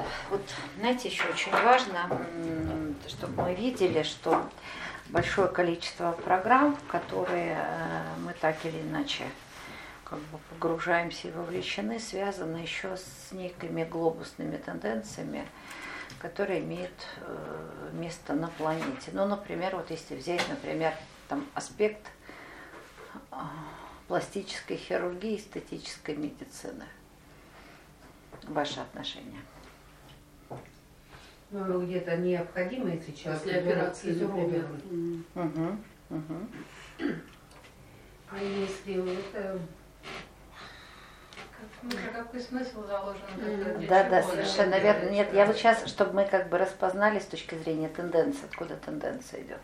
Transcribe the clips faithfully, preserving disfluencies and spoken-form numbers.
вот, знаете, еще очень важно, чтобы мы видели, что большое количество программ, в которые мы так или иначе как бы погружаемся и вовлечены, связаны еще с некими глобусными тенденциями, которые имеют место на планете. Ну, например, вот если взять, например, там аспект пластической хирургии, эстетической медицины. Ваши отношения? Ну, где-то необходимо, если человек после операции, изуродован. Угу, угу. А если вот... Ну, какой смысл заложен? Mm. Да, да, совершенно верно. Нет, я вот сейчас, чтобы мы как бы распознали с точки зрения тенденции, откуда тенденция идет.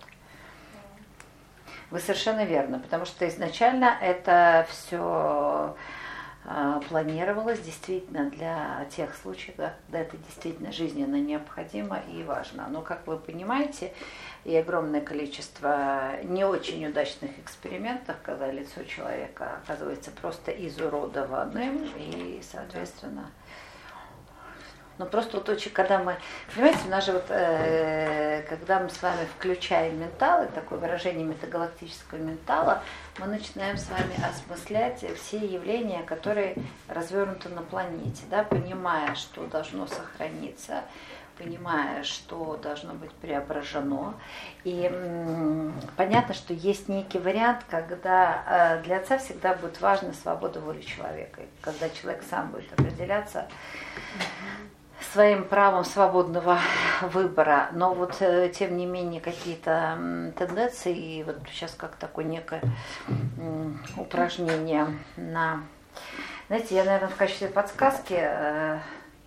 Вы совершенно верно, потому что изначально это все планировалось действительно для тех случаев, когда это действительно жизненно необходимо и важно. Но, как вы понимаете, и огромное количество не очень удачных экспериментов, когда лицо человека оказывается просто изуродованным, и, соответственно, ну просто вот очень, когда мы, понимаете, у нас же вот, э, когда мы с вами включаем ментал, и такое выражение метагалактического ментала, мы начинаем с вами осмыслять все явления, которые развернуты на планете, да, понимая, что должно сохраниться, понимая, что должно быть преображено. И м, понятно, что есть некий вариант, когда э, для отца всегда будет важна свобода воли человека, и когда человек сам будет определяться своим правом свободного выбора, но вот э, тем не менее какие-то м, тенденции, и вот сейчас как такое некое м, упражнение на... Знаете, я, наверное, в качестве подсказки... Э,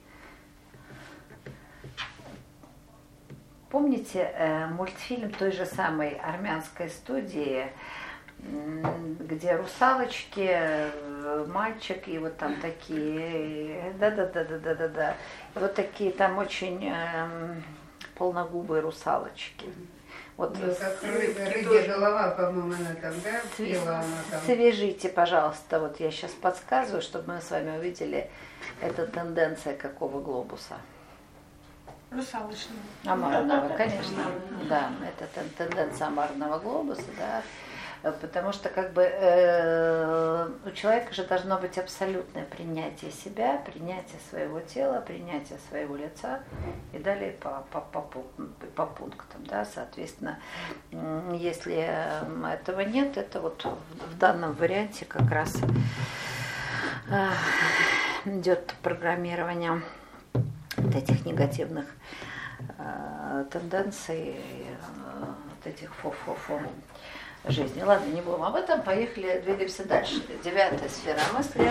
помните э, мультфильм той же самой армянской студии, где русалочки, мальчик и вот там такие, да-да-да-да-да-да, вот такие там очень э, полногубые русалочки. Вот ну, как рыбья голова, по-моему, она там, да, пела она там. Свяжите, пожалуйста, вот я сейчас подсказываю, чтобы мы с вами увидели, это тенденция какого глобуса? Русалочного. Амарного, конечно, да, это тенденция амарного глобуса, да. Потому что как бы э, у человека же должно быть абсолютное принятие себя, принятие своего тела, принятие своего лица и далее по, по, по, по пунктам. Да? Соответственно, если этого нет, это вот в, в данном варианте как раз э, идет программирование вот этих негативных э, тенденций, э, вот этих фо-фо-фо. Жизни. Ладно, не будем об этом, поехали, двигаемся дальше. Девятая сфера мысли.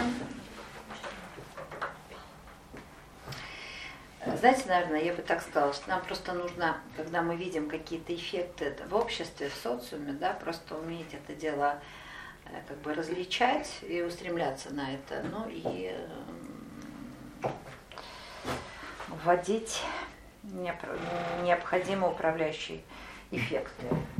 Знаете, наверное, я бы так сказала, что нам просто нужно, когда мы видим какие-то эффекты в обществе, в социуме, да, просто уметь это дело как бы различать и устремляться на это, ну и вводить необходимые управляющие эффекты.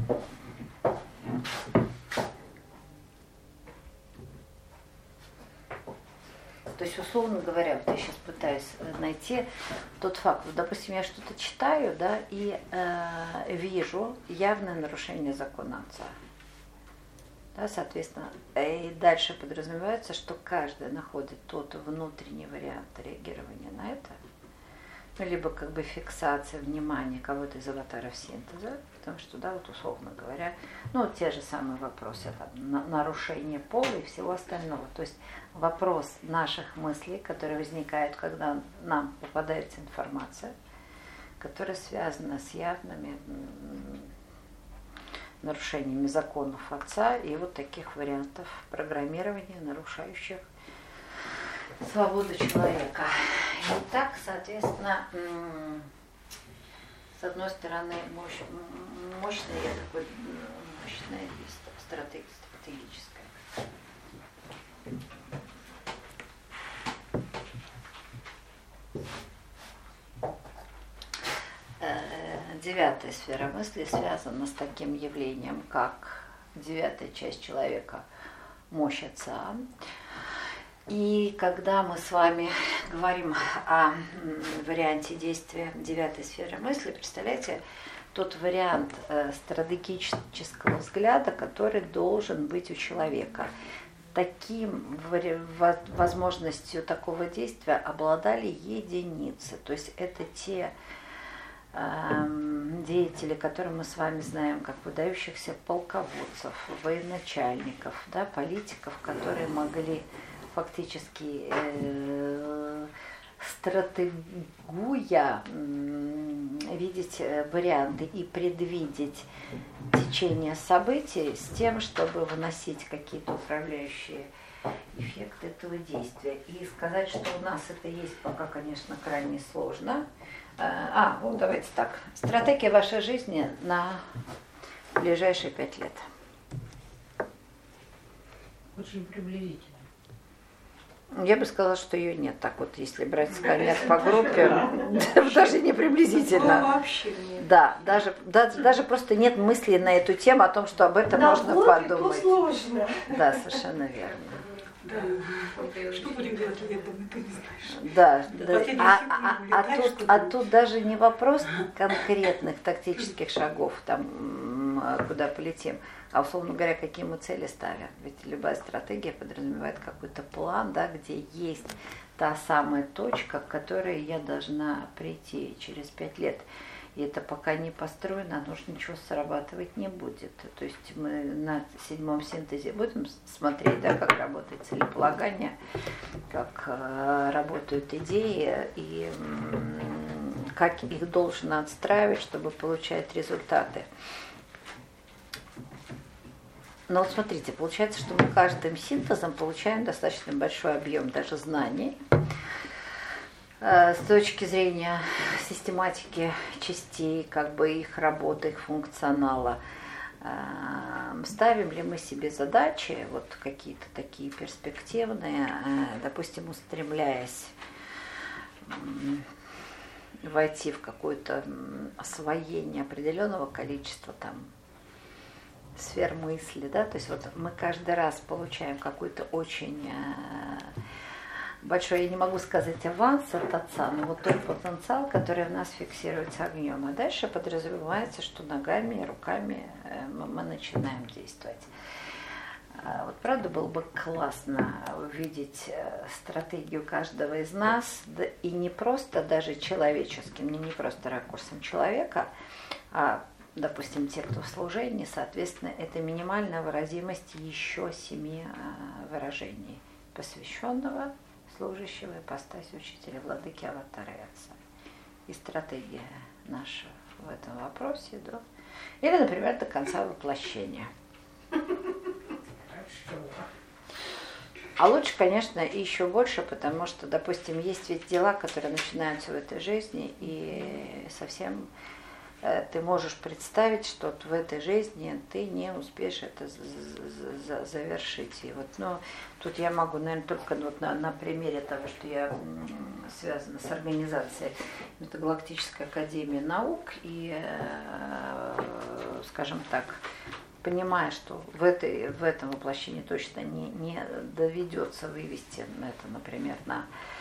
То есть, условно говоря, вот я сейчас пытаюсь найти тот факт, вот, допустим, я что-то читаю, да, и э, вижу явное нарушение закона отца. Да, соответственно, и дальше подразумевается, что каждый находит тот внутренний вариант реагирования на это, ну, либо как бы фиксация внимания кого-то из аватаров синтеза, потому что, да, вот условно говоря, ну, те же самые вопросы, там, на, нарушение пола и всего остального. То есть вопрос наших мыслей, которые возникают, когда нам попадается информация, которая связана с явными м, нарушениями законов отца и вот таких вариантов программирования, нарушающих свободу человека. И так, соответственно, с одной стороны, мощь, мощная, такой, мощная стратегическая. Девятая сфера мысли связана с таким явлением, как девятая часть человека, мощь отца. И когда мы с вами говорим о варианте действия девятой сферы мысли, представляете, тот вариант стратегического взгляда, который должен быть у человека. Таким возможностью такого действия обладали единицы. То есть это те э, деятели, которые мы с вами знаем, как выдающихся полководцев, военачальников, да, политиков, которые могли фактически э, стратегуя видеть варианты и предвидеть течение событий с тем, чтобы выносить какие-то управляющие эффекты этого действия. И сказать, что у нас это есть, пока, конечно, крайне сложно. А, вот давайте так. Стратегия вашей жизни на ближайшие пять лет. Очень приблизительно. Я бы сказала, что ее нет. Так вот, если брать сканер по группе, даже не приблизительно. Вообще нет. Да, даже, даже, даже просто нет мысли на эту тему о том, что об этом Да, можно вот подумать. сложно. Да, совершенно верно. Да. Что будем делать летом, ты не знаешь. Да, До да. последней А, секунды а, а, улетаешь, тут, куда а тут даже не вопрос конкретных тактических шагов, там, куда полетим, а, условно говоря, какие мы цели ставим. Ведь любая стратегия подразумевает какой-то план, да, где есть та самая точка, к которой я должна прийти через пять лет. И это пока не построено, оно же ничего срабатывать не будет. То есть мы на седьмом синтезе будем смотреть, да, как работает целеполагание, как э, работают идеи и э, как их должно отстраивать, чтобы получать результаты. Но вот смотрите, получается, что мы каждым синтезом получаем достаточно большой объем даже знаний. С точки зрения систематики частей, как бы их работы, их функционала, ставим ли мы себе задачи, вот какие-то такие перспективные, допустим, устремляясь войти в какое-то освоение определенного количества там сфер мысли, да, то есть вот мы каждый раз получаем какой-то очень большой, я не могу сказать аванс от отца, но вот тот потенциал, который в нас фиксируется огнем. А дальше подразумевается, что ногами и руками мы начинаем действовать. Вот правда было бы классно увидеть стратегию каждого из нас, да, и не просто даже человеческим, не, не просто ракурсом человека, а, допустим, те, кто в служении, соответственно, это минимальная выразимость еще семи выражений, посвященного служащего ипостаси учителя, владыки, аватара и отца. И стратегия наша в этом вопросе, да. Или, например, до конца воплощения. А лучше, конечно, и еще больше, потому что, допустим, есть ведь дела, которые начинаются в этой жизни, и совсем э, ты можешь представить, что в этой жизни ты не успеешь это завершить. И вот, ну, тут я могу, наверное, только вот на, на примере того, что я связана с организацией Межгалактической академии наук и, э, скажем так, понимая, что в, этой, в этом воплощении точно не, не доведется вывести это, например, на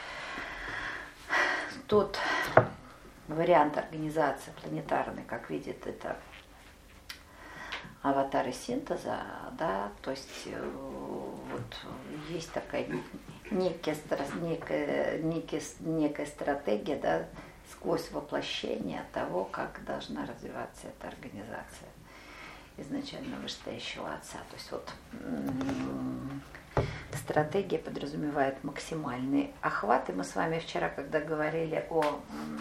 тот вариант организации планетарный, как видит это аватары синтеза, да, то есть вот есть такая некая, некая, некая, некая стратегия, да, сквозь воплощение того, как должна развиваться эта организация изначально вышестоящего отца. То есть вот стратегия подразумевает максимальный охват. И мы с вами вчера, когда говорили о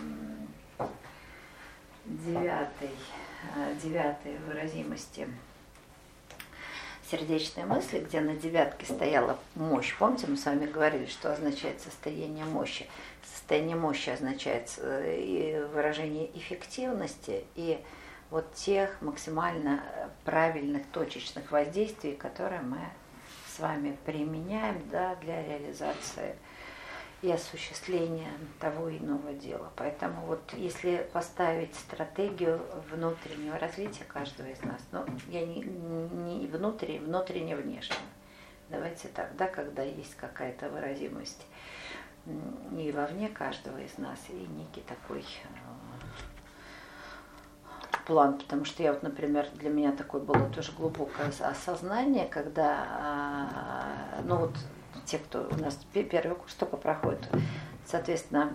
девятой, девятой выразимости сердечной мысли, где на девятке стояла мощь. Помните, мы с вами говорили, что означает состояние мощи. Состояние мощи означает выражение эффективности и вот тех максимально правильных точечных воздействий, которые мы с вами применяем, да, для реализации и осуществления того или иного дела. Поэтому вот если поставить стратегию внутреннего развития каждого из нас, ну, я не, не внутренне, внутренне, внешне, давайте так, да, когда есть какая-то выразимость и вовне каждого из нас, и некий такой план, потому что я вот, например, для меня такое было тоже глубокое осознание, когда, ну вот те, кто у нас первый курс только проходит, соответственно,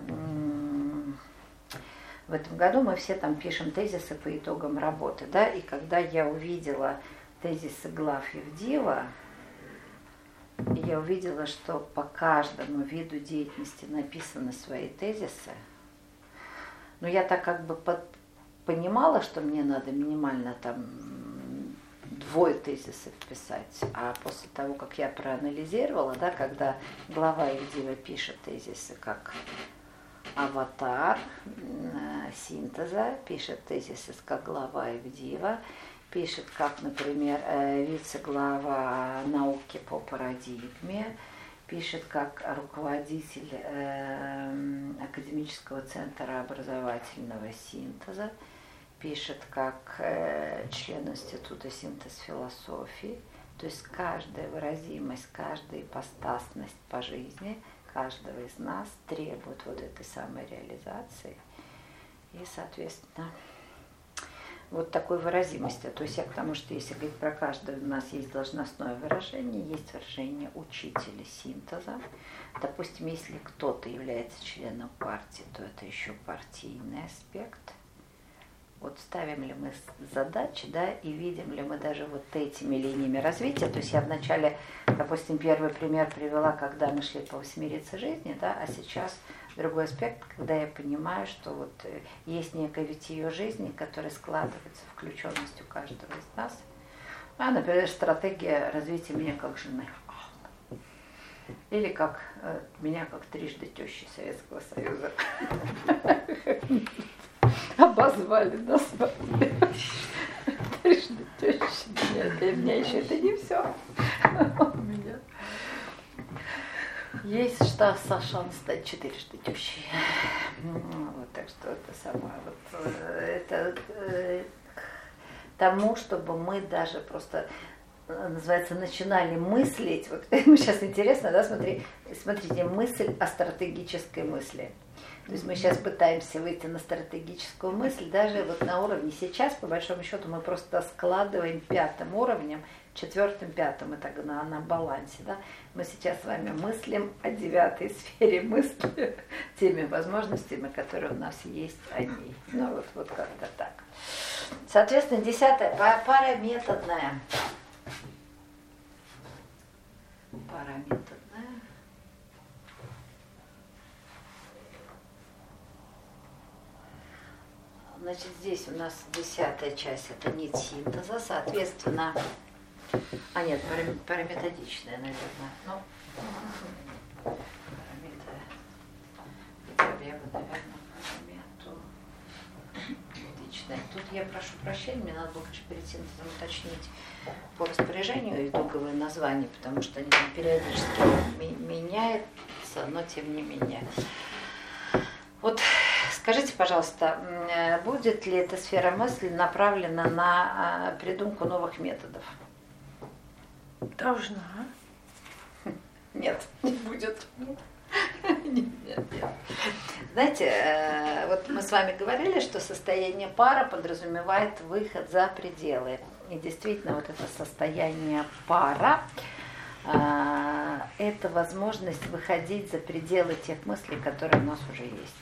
в этом году мы все там пишем тезисы по итогам работы, да, и когда я увидела тезисы глав Евдива, я увидела, что по каждому виду деятельности написаны свои тезисы, но я так как бы под понимала, что мне надо минимально там двое тезисов писать, а после того, как я проанализировала, да, когда глава Евдива пишет тезисы как аватар синтеза, пишет тезисы как глава Евдива, пишет как, например, вице-глава науки по парадигме, пишет как руководитель э, академического центра образовательного синтеза, пишет как э, член Института синтез философии. То есть каждая выразимость, каждая ипостасность по жизни каждого из нас требует вот этой самой реализации. И, соответственно, вот такой выразимости. То есть я к тому, что если говорить про каждого, у нас есть должностное выражение, есть выражение учителя синтеза. Допустим, если кто-то является членом партии, то это еще партийный аспект. Вот ставим ли мы задачи, да, и видим ли мы даже вот этими линиями развития. То есть я вначале, допустим, первый пример привела, когда мы шли по восьмирице жизни, да, а сейчас другой аспект, когда я понимаю, что вот есть некое витие жизни, которое складывается включенностью каждого из нас. А, например, стратегия развития меня как жены. Или как э, меня как трижды тещи Советского Союза. Обозвали, назвали. Трижды тещи. Нет, для меня еще это не все. У меня есть что шанс стать четырежды тещей. Вот, так что это самое. Вот, это э, к тому, чтобы мы даже просто, называется, начинали мыслить. Вот сейчас интересно, да, смотри, смотрите, мысль о стратегической мысли. То есть мы сейчас пытаемся выйти на стратегическую мысль, даже вот на уровне сейчас, по большому счету, мы просто складываем пятым уровнем, четвертым, пятым, и так на, на балансе. Да? Мы сейчас с вами мыслим о девятой сфере мысли, теми возможностями, которые у нас есть о ней. Ну вот, вот как-то так. Соответственно, десятая параметодная. Параметодная. Значит, здесь у нас десятая часть, это нить синтеза, соответственно, а нет, параметодичная, наверное, ну, я бы, наверное, параметодичная. Тут я прошу прощения, мне надо было, конечно, перед синтезом уточнить по распоряжению итоговые названия, потому что они там периодически меняются, но тем не менее. Вот скажите, пожалуйста, будет ли эта сфера мысли направлена на придумку новых методов? Должна. Нет, не будет. Нет, нет, нет. Знаете, вот мы с вами говорили, что состояние пара подразумевает выход за пределы. И действительно, вот это состояние пара – это возможность выходить за пределы тех мыслей, которые у нас уже есть.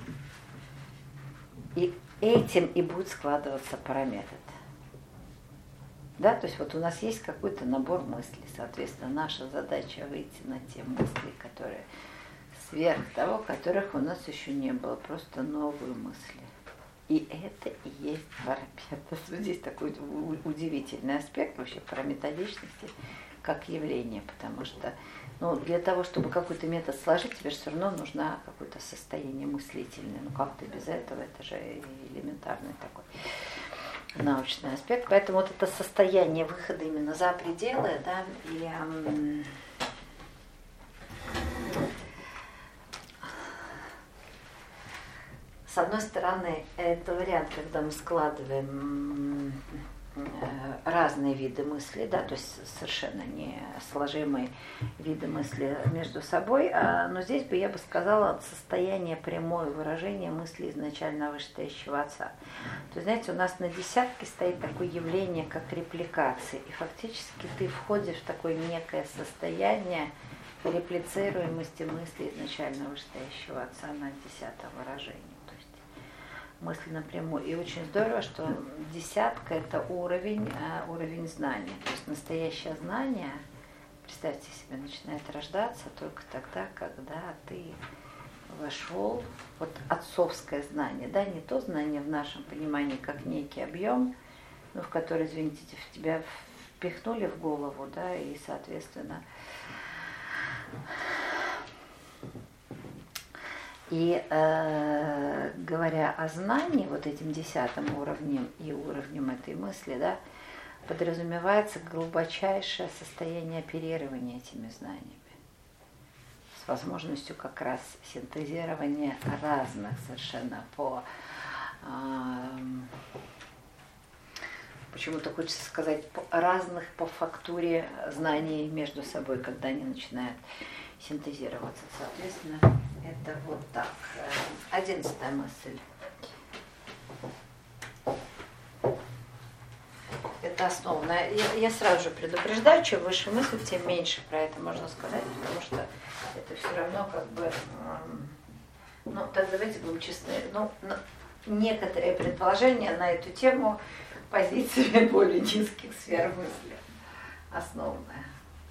И этим и будет складываться параметр. Да, то есть вот у нас есть какой-то набор мыслей, соответственно, наша задача выйти на те мысли, которые сверх того, которых у нас еще не было, просто новые мысли. И это и есть параметр. Здесь такой удивительный аспект вообще параметодичности как явление, потому что ну, для того, чтобы какой-то метод сложить, тебе же все равно нужно какое-то состояние мыслительное. Ну как ты без этого? Это же элементарный такой научный аспект. Поэтому вот это состояние выхода именно за пределы, да, и эм, с одной стороны, это вариант, когда мы складываем разные виды мысли, да, то есть совершенно не сложимые виды мысли между собой, а, но здесь бы я бы сказала состояние прямое выражение мысли изначально вышестоящего отца. То есть, знаете, у нас на десятке стоит такое явление, как репликация, и фактически ты входишь в такое некое состояние реплицируемости мысли изначально вышестоящего отца на десятом выражении. Мысли напрямую. И очень здорово, что десятка – это уровень, уровень знания. То есть настоящее знание, представьте себе, начинает рождаться только тогда, когда ты вошел, вот отцовское знание, да, не то знание в нашем понимании, как некий объем, ну, в который, извините, в тебя впихнули в голову, да, и, соответственно, И э, говоря о знании, вот этим десятым уровнем и уровнем этой мысли, да, подразумевается глубочайшее состояние оперирования этими знаниями. С возможностью как раз синтезирования разных совершенно по... Э, почему-то хочется сказать, по, разных по фактуре знаний между собой, когда они начинают синтезироваться. Соответственно, это вот так. Одиннадцатая мысль. Это основная. Я, я сразу же предупреждаю, чем выше мысль, тем меньше про это можно сказать, потому что это все равно как бы... Ну, так давайте будем честны. Ну, некоторые предположения на эту тему позициями более низких сфер мысли. Основная.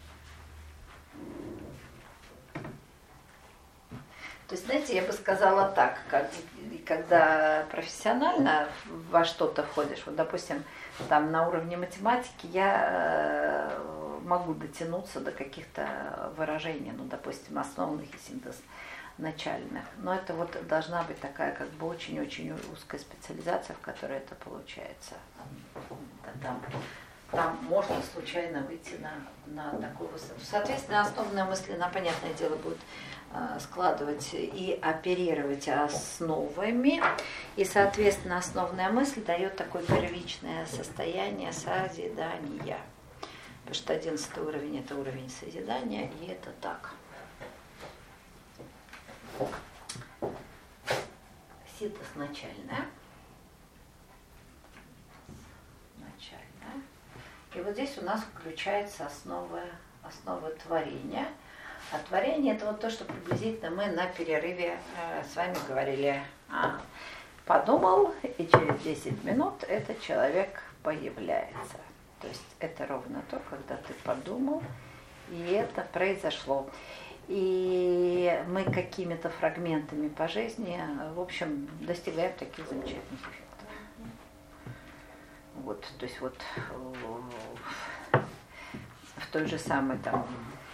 То есть, знаете, я бы сказала так, как, когда профессионально во что-то входишь, вот, допустим, там на уровне математики я могу дотянуться до каких-то выражений, ну, допустим, основных и синтез начальных, но это вот должна быть такая как бы очень-очень узкая специализация, в которой это получается. Там, там можно случайно выйти на, на такую высоту. Соответственно, основная мысль, она, понятное дело, будет складывать и оперировать основами. И, соответственно, основная мысль дает такое первичное состояние созидания. Потому что одиннадцатый уровень – это уровень созидания, и это так. Синтез начальная. Начальная. И вот здесь у нас включается основа, основа творения. А творение – это вот то, что приблизительно мы на перерыве э, с вами говорили. А, подумал, и через десять минут этот человек появляется. То есть это ровно то, когда ты подумал, и это произошло. И мы какими-то фрагментами по жизни, в общем, достигаем таких замечательных эффектов. Вот, то есть вот в той же самой там,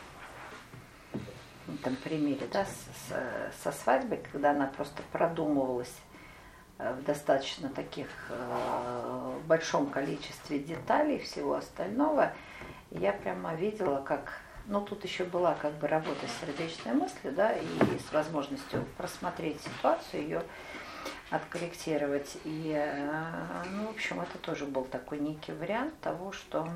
там примере, да, с, со свадьбой, когда она просто продумывалась в достаточно таких э, большом количестве деталей всего остального, я прямо видела, как, ну тут еще была как бы работа с сердечной мыслью, да, и с возможностью просмотреть ситуацию, ее откорректировать. И, э, ну, в общем, это тоже был такой некий вариант того, что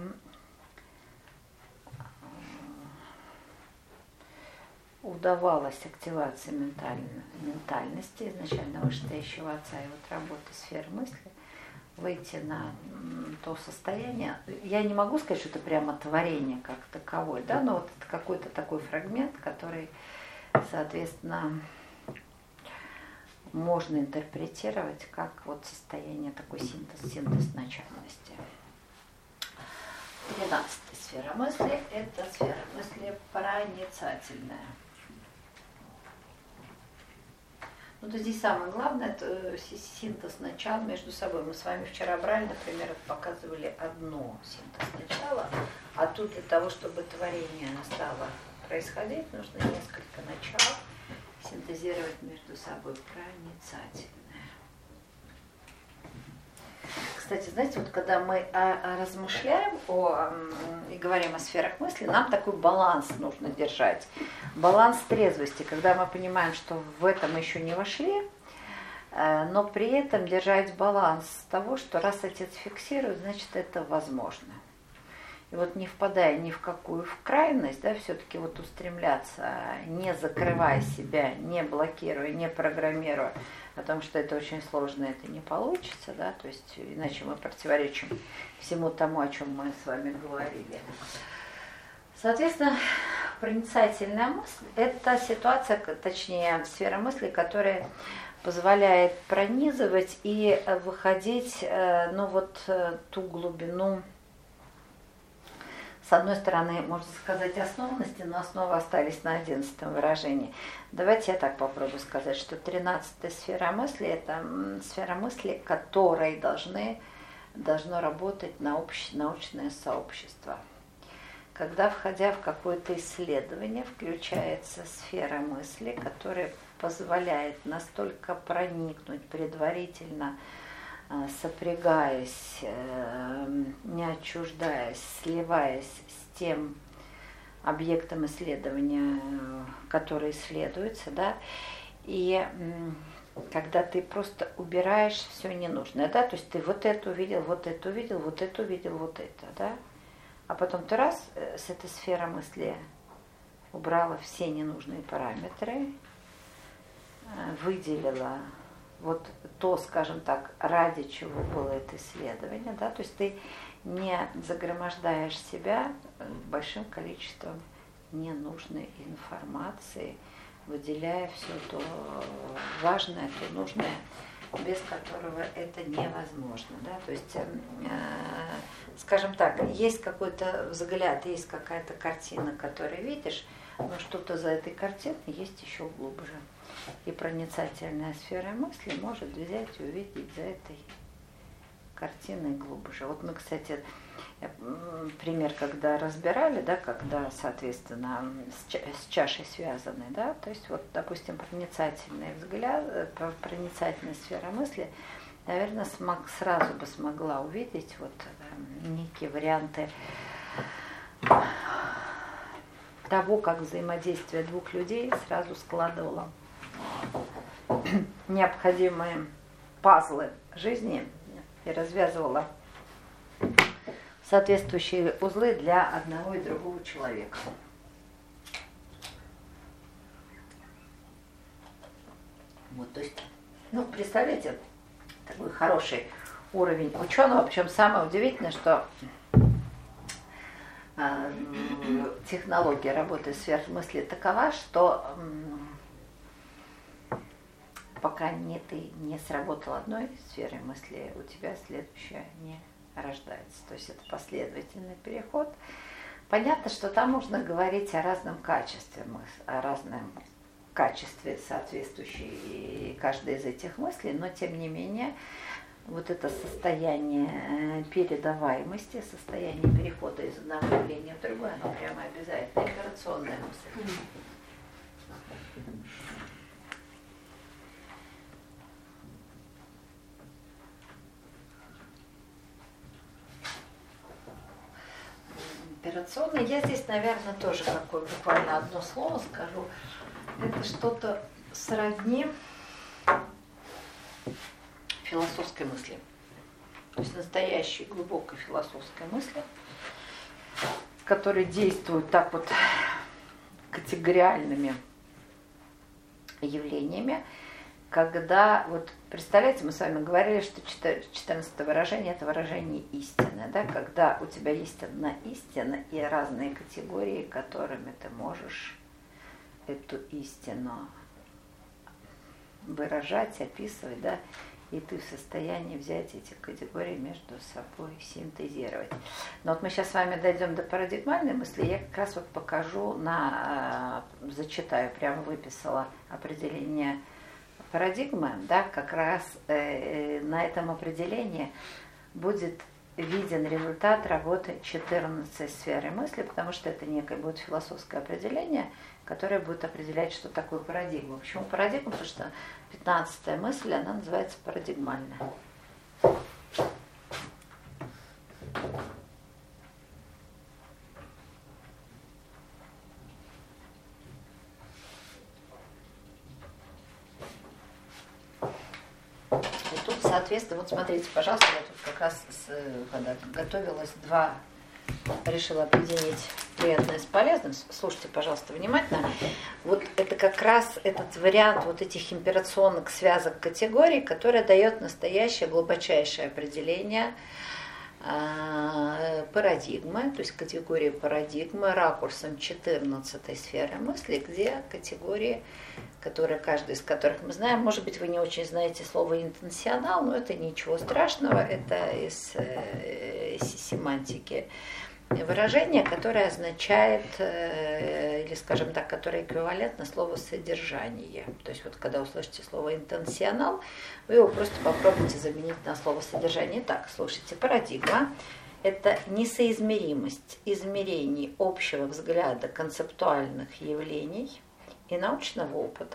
удавалась активация ментальной, ментальности изначально вышестоящего отца и вот работы сфер мысли, выйти на то состояние. Я не могу сказать, что это прямо творение как таковое, да, но вот это какой-то такой фрагмент, который, соответственно, можно интерпретировать как вот состояние такой синтез, синтез начальности. Тринадцатая сфера мысли – это сфера мысли проницательная. Ну, то здесь самое главное – это синтез начал между собой. Мы с вами вчера брали, например, показывали одно синтез начала, а тут для того, чтобы творение стало происходить, нужно несколько начал синтезировать между собой проницательное. Кстати, знаете, вот когда мы размышляем о, и говорим о сферах мысли, нам такой баланс нужно держать. Баланс трезвости, когда мы понимаем, что в это мы еще не вошли, но при этом держать баланс того, что раз отец фиксирует, значит это возможно. И вот не впадая ни в какую в крайность, да, все-таки вот устремляться, не закрывая себя, не блокируя, не программируя, потому что это очень сложно, это не получится, да, то есть иначе мы противоречим всему тому, о чем мы с вами говорили. Соответственно, проницательная мысль – это ситуация, точнее, сфера мысли, которая позволяет пронизывать и выходить, ну вот, ту глубину. С одной стороны, можно сказать, основности, но основы остались на одиннадцатом выражении. Давайте я так попробую сказать, что тринадцатая сфера мысли – это сфера мысли, которой должны, должно работать науч, научное сообщество. Когда, входя в какое-то исследование, включается сфера мысли, которая позволяет настолько проникнуть предварительно, сопрягаясь, не отчуждаясь, сливаясь с тем объектом исследования, который исследуется, да, и когда ты просто убираешь все ненужное, да, то есть ты вот это увидел, вот это увидел, вот это увидел, вот это, да, а потом ты раз с этой сферы мысли убрала все ненужные параметры, выделила вот то, скажем так, ради чего было это исследование, да, то есть ты не загромождаешь себя большим количеством ненужной информации, выделяя все то важное, то нужное, без которого это невозможно, да, то есть, э, скажем так, есть какой-то взгляд, есть какая-то картина, которую видишь, но что-то за этой картиной есть еще глубже. И проницательная сфера мысли может взять и увидеть за этой картиной глубже. Вот мы, кстати, пример, когда разбирали, да, когда, соответственно, с чашей связаны, да, то есть вот, допустим, проницательный взгляд, проницательная сфера мысли, наверное, смог, сразу бы смогла увидеть вот некие варианты того, как взаимодействие двух людей сразу складывало необходимые пазлы жизни и развязывала соответствующие узлы для одного и другого человека. Вот, то есть, ну, представляете, такой хороший уровень ученого, причем самое удивительное, что э, технология работы сверхмысли такова, что э, пока не ты не сработал одной сферой мысли, у тебя следующая не рождается. То есть это последовательный переход. Понятно, что там можно говорить о разном качестве мысли, о разном качестве, соответствующей каждой из этих мыслей, но тем не менее вот это состояние передаваемости, состояние перехода из одного явления в другое, оно прямо обязательно операционная мысль. Операционный. Я здесь, наверное, тоже какое буквально одно слово скажу. Это что-то сродни философской мысли. То есть настоящей глубокой философской мысли, которые действуют так вот категориальными явлениями, когда, вот представляете, мы с вами говорили, что четырнадцатое выражение – это выражение истины, да, когда у тебя есть одна истина и разные категории, которыми ты можешь эту истину выражать, описывать, да, и ты в состоянии взять эти категории между собой, синтезировать. Но вот мы сейчас с вами дойдем до парадигмальной мысли, я как раз вот покажу, на, зачитаю, прямо выписала определение парадигмы, да, как раз э, на этом определении будет виден результат работы четырнадцатой сферы мысли, потому что это некое будет философское определение, которое будет определять, что такое парадигма. Почему парадигма? Потому что пятнадцатая мысль, она называется парадигмальная. соответственно, вот смотрите, пожалуйста, я тут как раз с, когда готовилась, два решила объединить приятное с полезным. Слушайте, пожалуйста, внимательно. Вот это как раз этот вариант вот этих имперационных связок категорий, который дает настоящее глубочайшее определение э, парадигмы, то есть категории парадигмы ракурсом четырнадцатой сферы мысли, где категории, которые, каждый из которых мы знаем, может быть, вы не очень знаете слово интенсионал, но это ничего страшного, это из, э, из семантики выражение, которое означает, или, скажем так, которое эквивалентно слову содержание. То есть вот когда услышите слово интенсионал, вы его просто попробуйте заменить на слово содержание. Так, слушайте, парадигма – это несоизмеримость измерений общего взгляда концептуальных явлений и научного опыта.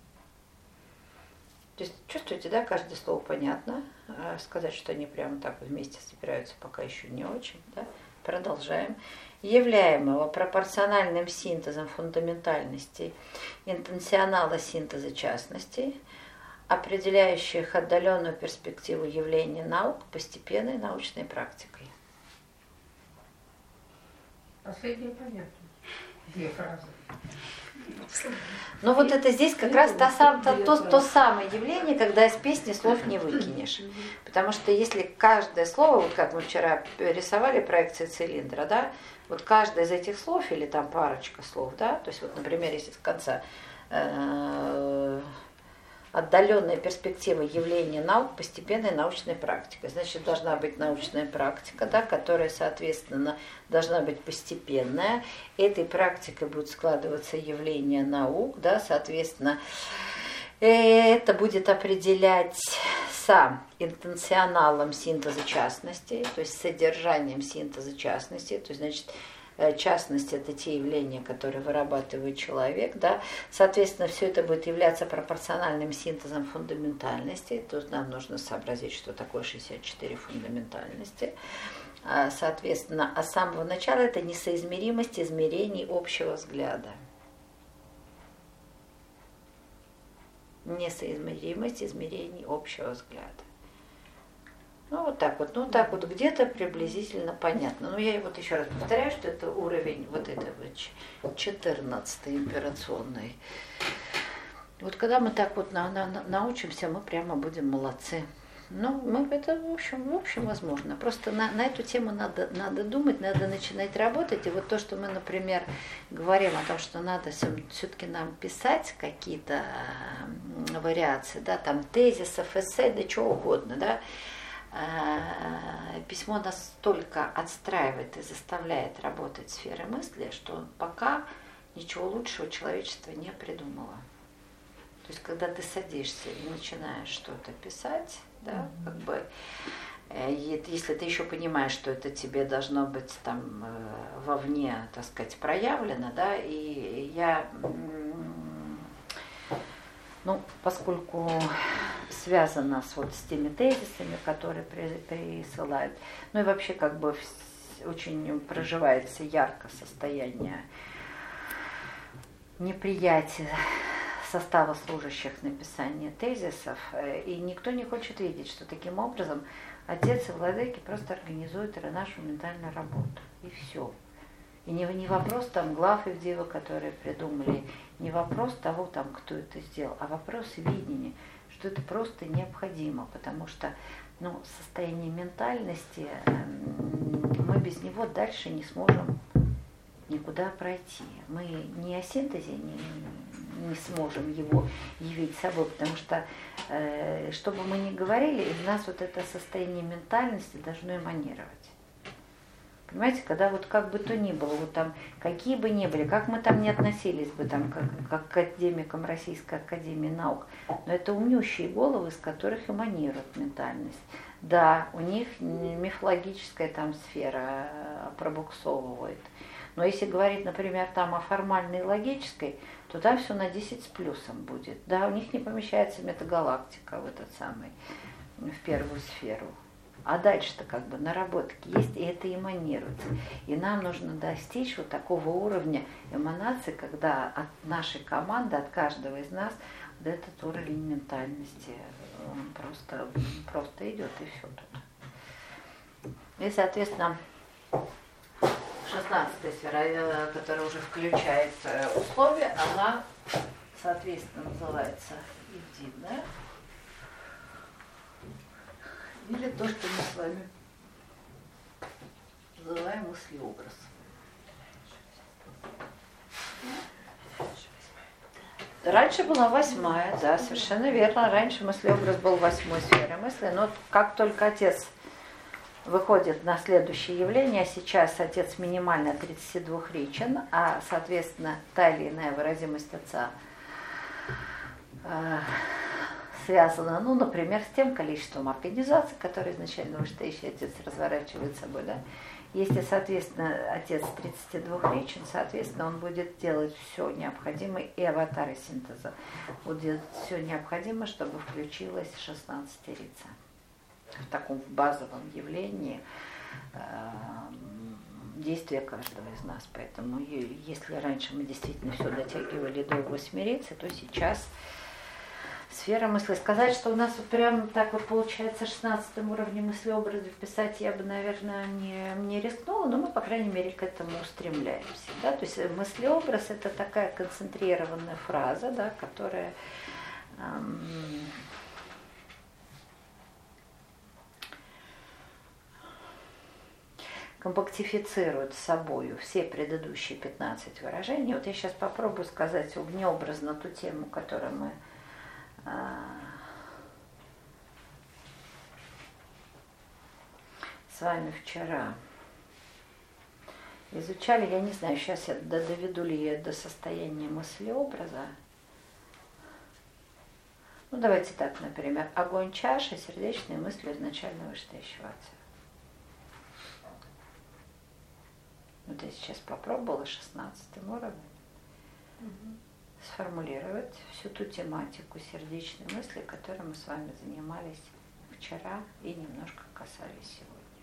То есть чувствуете, да, каждое слово понятно. Сказать, что они прямо так вместе собираются, пока еще не очень, да. Продолжаем. Являемого пропорциональным синтезом фундаментальностей, интенсионала синтеза частностей, определяющих отдаленную перспективу явления наук постепенной научной практикой. Последнее понятно. Две фразы. Ну вот это здесь как раз та сам, то, то, то самое явление, когда из песни слов не выкинешь. Потому что если каждое слово, вот как мы вчера рисовали проекции цилиндра, да, вот каждое из этих слов или там парочка слов, да, то есть вот, например, если с конца э, отдаленная перспектива явления наук постепенной научной практикой. Значит, должна быть научная практика, да, которая, соответственно, должна быть постепенная. Этой практикой будет складываться явление наук, да, соответственно, это будет определять сам интенсионалом синтеза частностей, то есть содержанием синтеза частностей, то есть, значит, частность – это те явления, которые вырабатывает человек, да. Соответственно, все это будет являться пропорциональным синтезом фундаментальности. Тут нам нужно сообразить, что такое шестьдесят четыре фундаментальности. Соответственно, а с самого начала это несоизмеримость измерений общего взгляда. Несоизмеримость измерений общего взгляда. Ну, вот так вот, ну, так вот где-то приблизительно понятно. Но я вот еще раз повторяю, что это уровень вот этой вот четырнадцатой имперационной. Вот когда мы так вот на, на, научимся, мы прямо будем молодцы. Ну, мы это, в общем, в общем, возможно. Просто на, на эту тему надо, надо думать, надо начинать работать. И вот то, что мы, например, говорим о том, что надо все-таки нам писать какие-то вариации, да, там тезисов, эссе, да чего угодно, да. Письмо настолько отстраивает и заставляет работать сферы мысли, что пока ничего лучшего человечество не придумало. То есть, когда ты садишься и начинаешь что-то писать, да, как бы, если ты еще понимаешь, что это тебе должно быть там вовне, так сказать, проявлено, да, и я, ну, поскольку связано с, вот, с теми тезисами, которые присылают, ну и вообще как бы очень проживается ярко состояние неприятия состава служащих написания тезисов, и никто не хочет видеть, что таким образом отец и владыки просто организуют нашу ментальную работу, и все. И не, не вопрос там глав Ивдеева, которые придумали, не вопрос того, там, кто это сделал, а вопрос видения, что это просто необходимо, потому что, ну, состояние ментальности, мы без него дальше не сможем никуда пройти. Мы не о синтезе не, не сможем его явить собой, потому что, э, что бы мы ни говорили, из нас вот это состояние ментальности должно эманировать. Понимаете, когда вот как бы то ни было, вот там, какие бы ни были, как мы там не относились бы там, как, как к академикам Российской академии наук, но это умнющие головы, из которых эманирует ментальность. Да, у них мифологическая там сфера пробуксовывает. Но если говорить, например, там о формальной и логической, то там все на десять с плюсом будет. Да, у них не помещается метагалактика в этот самый, в первую сферу. А дальше-то как бы наработки есть, и это эманируется. И нам нужно достичь вот такого уровня эманации, когда от нашей команды, от каждого из нас вот этот уровень ментальности он просто, просто идет и все тут. И, соответственно, шестнадцатая сфера, которая уже включает условия, она, соответственно, называется единая. Или то, что мы с вами называем мыслеобраз. Раньше была восьмая, да, совершенно верно. Раньше мыслеобраз был восьмой сферой мысли, но как только отец выходит на следующее явление, а сейчас отец минимально тридцатидвухричен, а, соответственно, та или иная выразимость отца э, связана, ну, например, с тем количеством организаций, которые изначально вышестоящий отец разворачивает собой, да. Если, соответственно, отец тридцатидвухричен, соответственно, он будет делать все необходимое, и аватары синтеза будет делать все необходимое, чтобы включилась шестнадцатирица. В таком базовом явлении э, действия каждого из нас. Поэтому если раньше мы действительно все дотягивали до восьмирицы, то сейчас сфера мысли. Сказать, что у нас вот прям так вот получается шестнадцатым уровнем мыслеобраза вписать, я бы, наверное, не, не рискнула, но мы, по крайней мере, к этому устремляемся. Да? То есть мыслеобраз — это такая концентрированная фраза, да, которая эм, компактифицирует с собой все предыдущие пятнадцать выражений. Вот я сейчас попробую сказать огнеобразно ту тему, которую мы с вами вчера изучали. Я не знаю, сейчас я доведу ли я до состояния мыслеобраза. Ну, давайте так, например, огонь чаши, сердечные мысли изначально вышестоящего отца. Вот я сейчас попробовала шестнадцатым уровнем сформулировать всю ту тематику сердечной мысли, которой мы с вами занимались вчера и немножко касались сегодня.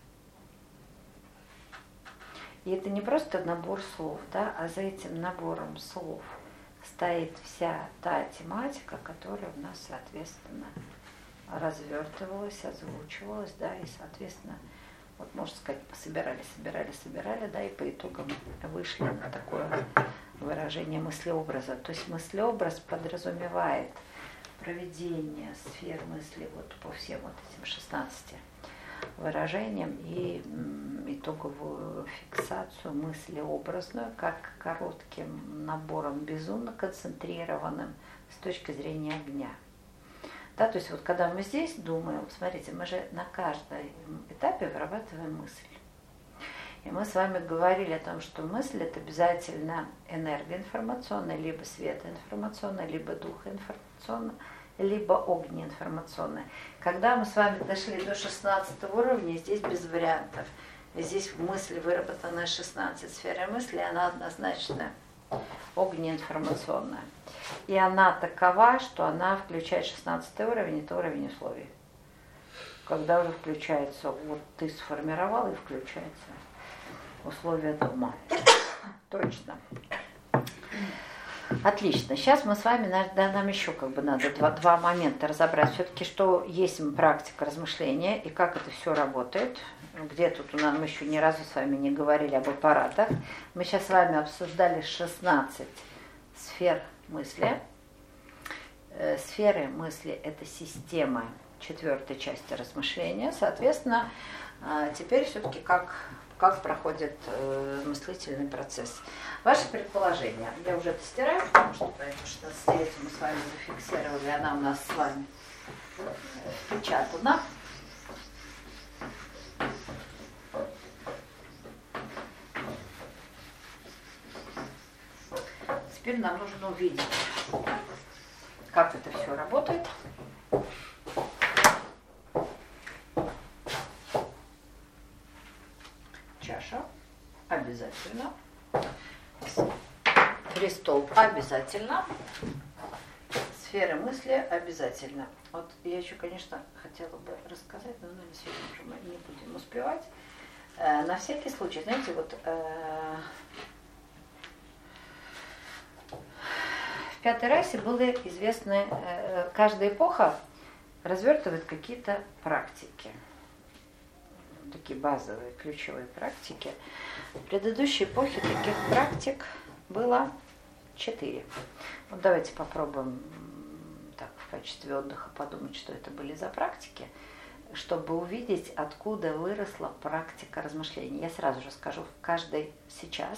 И это не просто набор слов, да, а за этим набором слов стоит вся та тематика, которая у нас, соответственно, развертывалась, озвучивалась, да, и, соответственно, вот, можно сказать, собирали, собирали, собирали, да, и по итогам вышли на такое выражение мыслеобраза. То есть мыслеобраз подразумевает проведение сфер мысли вот по всем вот этим шестнадцати выражениям и м, итоговую фиксацию мыслеобразную как коротким набором безумно концентрированным с точки зрения огня. Да, то есть вот когда мы здесь думаем, смотрите, мы же на каждом этапе вырабатываем мысль. И мы с вами говорили о том, что мысль — это обязательно энергоинформационная, либо светоинформационная, либо духоинформационная, либо огнеинформационная. Когда мы с вами дошли до шестнадцатого уровня, здесь без вариантов. Здесь мысль, выработанная шестнадцать сферой мысли, она однозначно огнеинформационная. И она такова, что она включает шестнадцатый уровень, это уровень условий. Когда уже включается, вот ты сформировал, и включается условия дома. Точно. Отлично. Сейчас мы с вами, да, нам еще как бы надо два, два момента разобрать. Все-таки, что есть практика размышления и как это все работает. Где тут у нас, мы еще ни разу с вами не говорили об аппаратах. Мы сейчас с вами обсуждали шестнадцать сфер мысли. Сферы мысли – это система четвертой части размышления. Соответственно, теперь все-таки как, как проходит мыслительный процесс. Ваши предположения. Я уже это стираю, потому что шестнадцатилетие мы с вами зафиксировали, она у нас с вами впечатана. Теперь нам нужно увидеть, как это все работает. Чаша обязательно. Престол обязательно. Сферы мысли обязательно. Вот я еще, конечно, хотела бы рассказать, но, наверное, сегодня уже мы не будем успевать. Э, на всякий случай, знаете, вот э, в пятой расе было известно, э, каждая эпоха развертывает какие-то практики, такие базовые, ключевые практики. В предыдущей эпохе таких практик было четыре. Вот давайте попробуем так в качестве отдыха подумать, что это были за практики, чтобы увидеть, откуда выросла практика размышления. Я сразу же скажу, в каждой сейчас,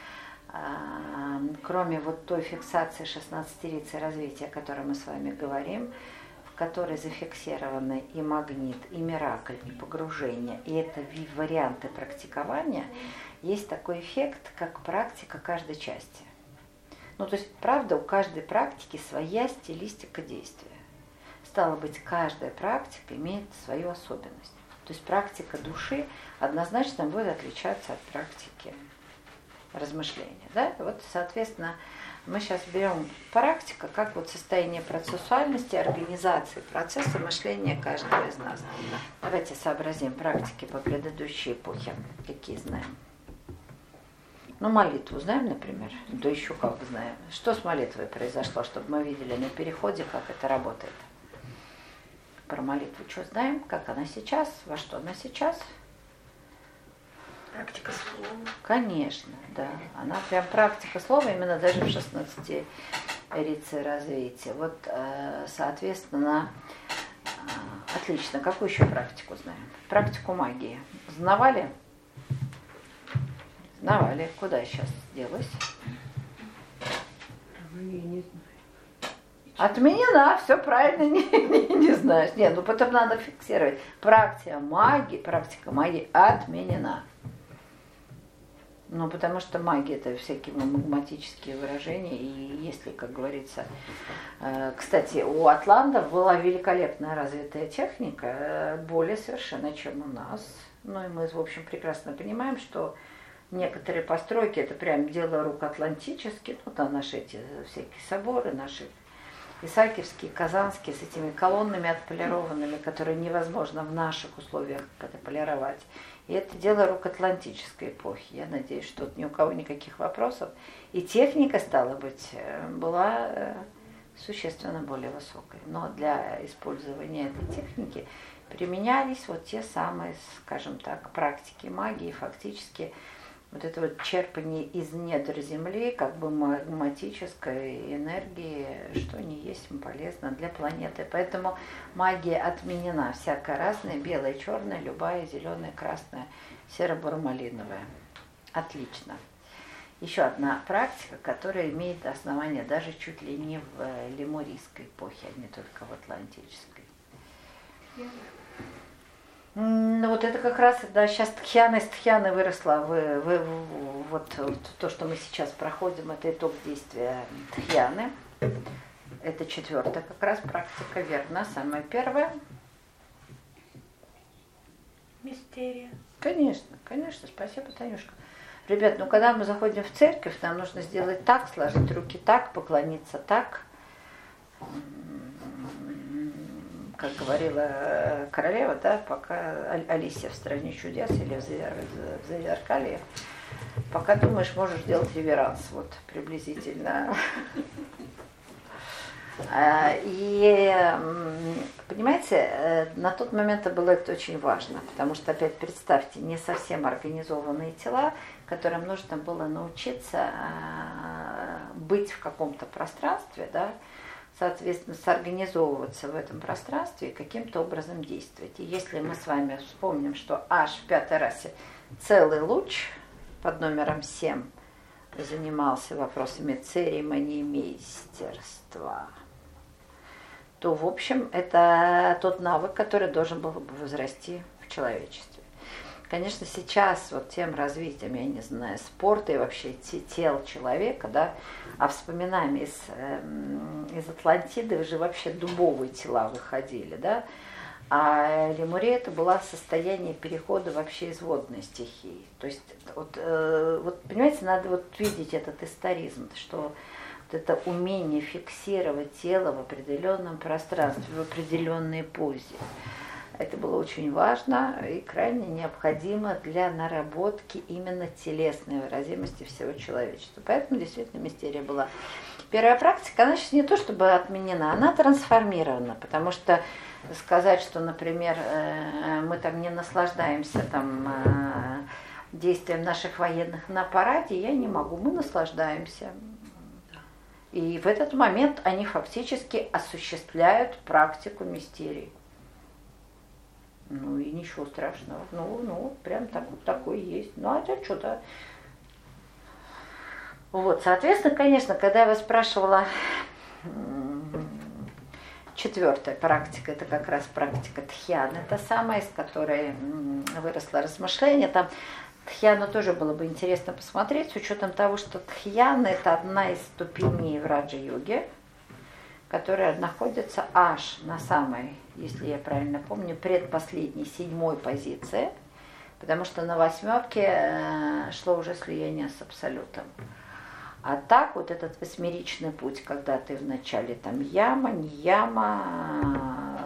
кроме вот той фиксации шестнадцатирицей развития, о которой мы с вами говорим, в которой зафиксированы и магнит, и миракль, и погружение, и это варианты практикования, есть такой эффект, как практика каждой части. Ну, то есть, правда, у каждой практики своя стилистика действия. Стало быть, каждая практика имеет свою особенность. То есть практика души однозначно будет отличаться от практики размышления. Да? Вот, соответственно, мы сейчас берем практика как вот состояние процессуальности, организации процесса мышления каждого из нас. Давайте сообразим практики по предыдущей эпохе, какие знаем. Ну, молитву знаем, например? Да еще как знаем. Что с молитвой произошло, чтобы мы видели на переходе, как это работает? Про молитву что знаем? Как она сейчас? Во что она сейчас? Практика слова. Конечно, да. Она прям практика слова, именно даже в шестнадцати рице развития. Вот, соответственно, отлично. Какую еще практику знаем? Практику магии. Знавали? Знавали. Куда сейчас делась? Магии не знаю. Отменена, все правильно, не, не, не знаешь. Нет, ну потом надо фиксировать. Практика магии, практика магии отменена. Ну, потому что магия это всякие магматические выражения, и если, как говорится, э, кстати, у атлантов была великолепная развитая техника, э, более совершенно, чем у нас. Ну и мы, в общем, прекрасно понимаем, что некоторые постройки это прям дело рук атлантических, ну там наши эти всякие соборы, наши Исаакиевские, Казанские, с этими колоннами отполированными, которые невозможно в наших условиях полировать. И это дело рук атлантической эпохи. Я надеюсь, что тут ни у кого никаких вопросов. И техника, стала быть, была существенно более высокой. Но для использования этой техники применялись вот те самые, скажем так, практики магии, фактически вот это вот черпание из недр земли, как бы магматической энергии, что не есть полезно для планеты. Поэтому магия отменена, всякая разная, белая, черная, любая, зеленая, красная, серо-буро-малиновая. Отлично. Еще одна практика, которая имеет основание даже чуть ли не в лемурийской эпохе, а не только в атлантической. Ну вот это как раз, да, сейчас тхьяна из тхьяны выросла, вы, вы, вот, вот то, что мы сейчас проходим, это итог действия тхьяны. Это четвертая как раз практика, верно, самая первая. Мистерия. Конечно, конечно, спасибо, Танюшка. Ребят, ну когда мы заходим в церковь, нам нужно сделать так, сложить руки так, поклониться так. Как говорила королева, да, пока Алисия в «Стране чудес» или в «Зазеркалье», пока думаешь, можешь делать реверанс, вот приблизительно. И, понимаете, на тот момент было это очень важно, потому что, опять представьте, не совсем организованные тела, которым нужно было научиться быть в каком-то пространстве, да, соответственно, сорганизовываться в этом пространстве и каким-то образом действовать. И если мы с вами вспомним, что аж в пятой расе целый луч под номером семь занимался вопросами церемониймейстерства, то, в общем, это тот навык, который должен был бы возрасти в человечестве. Конечно, сейчас вот тем развитием, я не знаю, спорта и вообще тел человека, да, а вспоминаем из, э, из Атлантиды уже вообще дубовые тела выходили, да, а Лемурия это было состояние перехода вообще из водной стихии. То есть, вот, э, вот понимаете, надо вот видеть этот историзм, что вот это умение фиксировать тело в определенном пространстве, в определенной позе. Это было очень важно и крайне необходимо для наработки именно телесной выразимости всего человечества. Поэтому действительно мистерия была. Первая практика, она сейчас не то чтобы отменена, она трансформирована, потому что сказать, что, например, мы там не наслаждаемся там действием наших военных на параде, я не могу. Мы наслаждаемся. И в этот момент они фактически осуществляют практику мистерии. Ну и ничего страшного. Ну, ну, прям так, такое есть. Ну, а это что-то. Вот, соответственно, конечно, когда я вас спрашивала, четвертая практика, это как раз практика Дхьяны, это самая, из которой выросло размышление. Там Дхьяну тоже было бы интересно посмотреть, с учетом того, что Дхьяна это одна из ступеней в раджа-йоге, которая находится аж на самой, если я правильно помню, предпоследней, седьмой позиции, потому что на восьмерке шло уже слияние с абсолютом. А так вот этот восьмеричный путь, когда ты вначале там яма, не яма,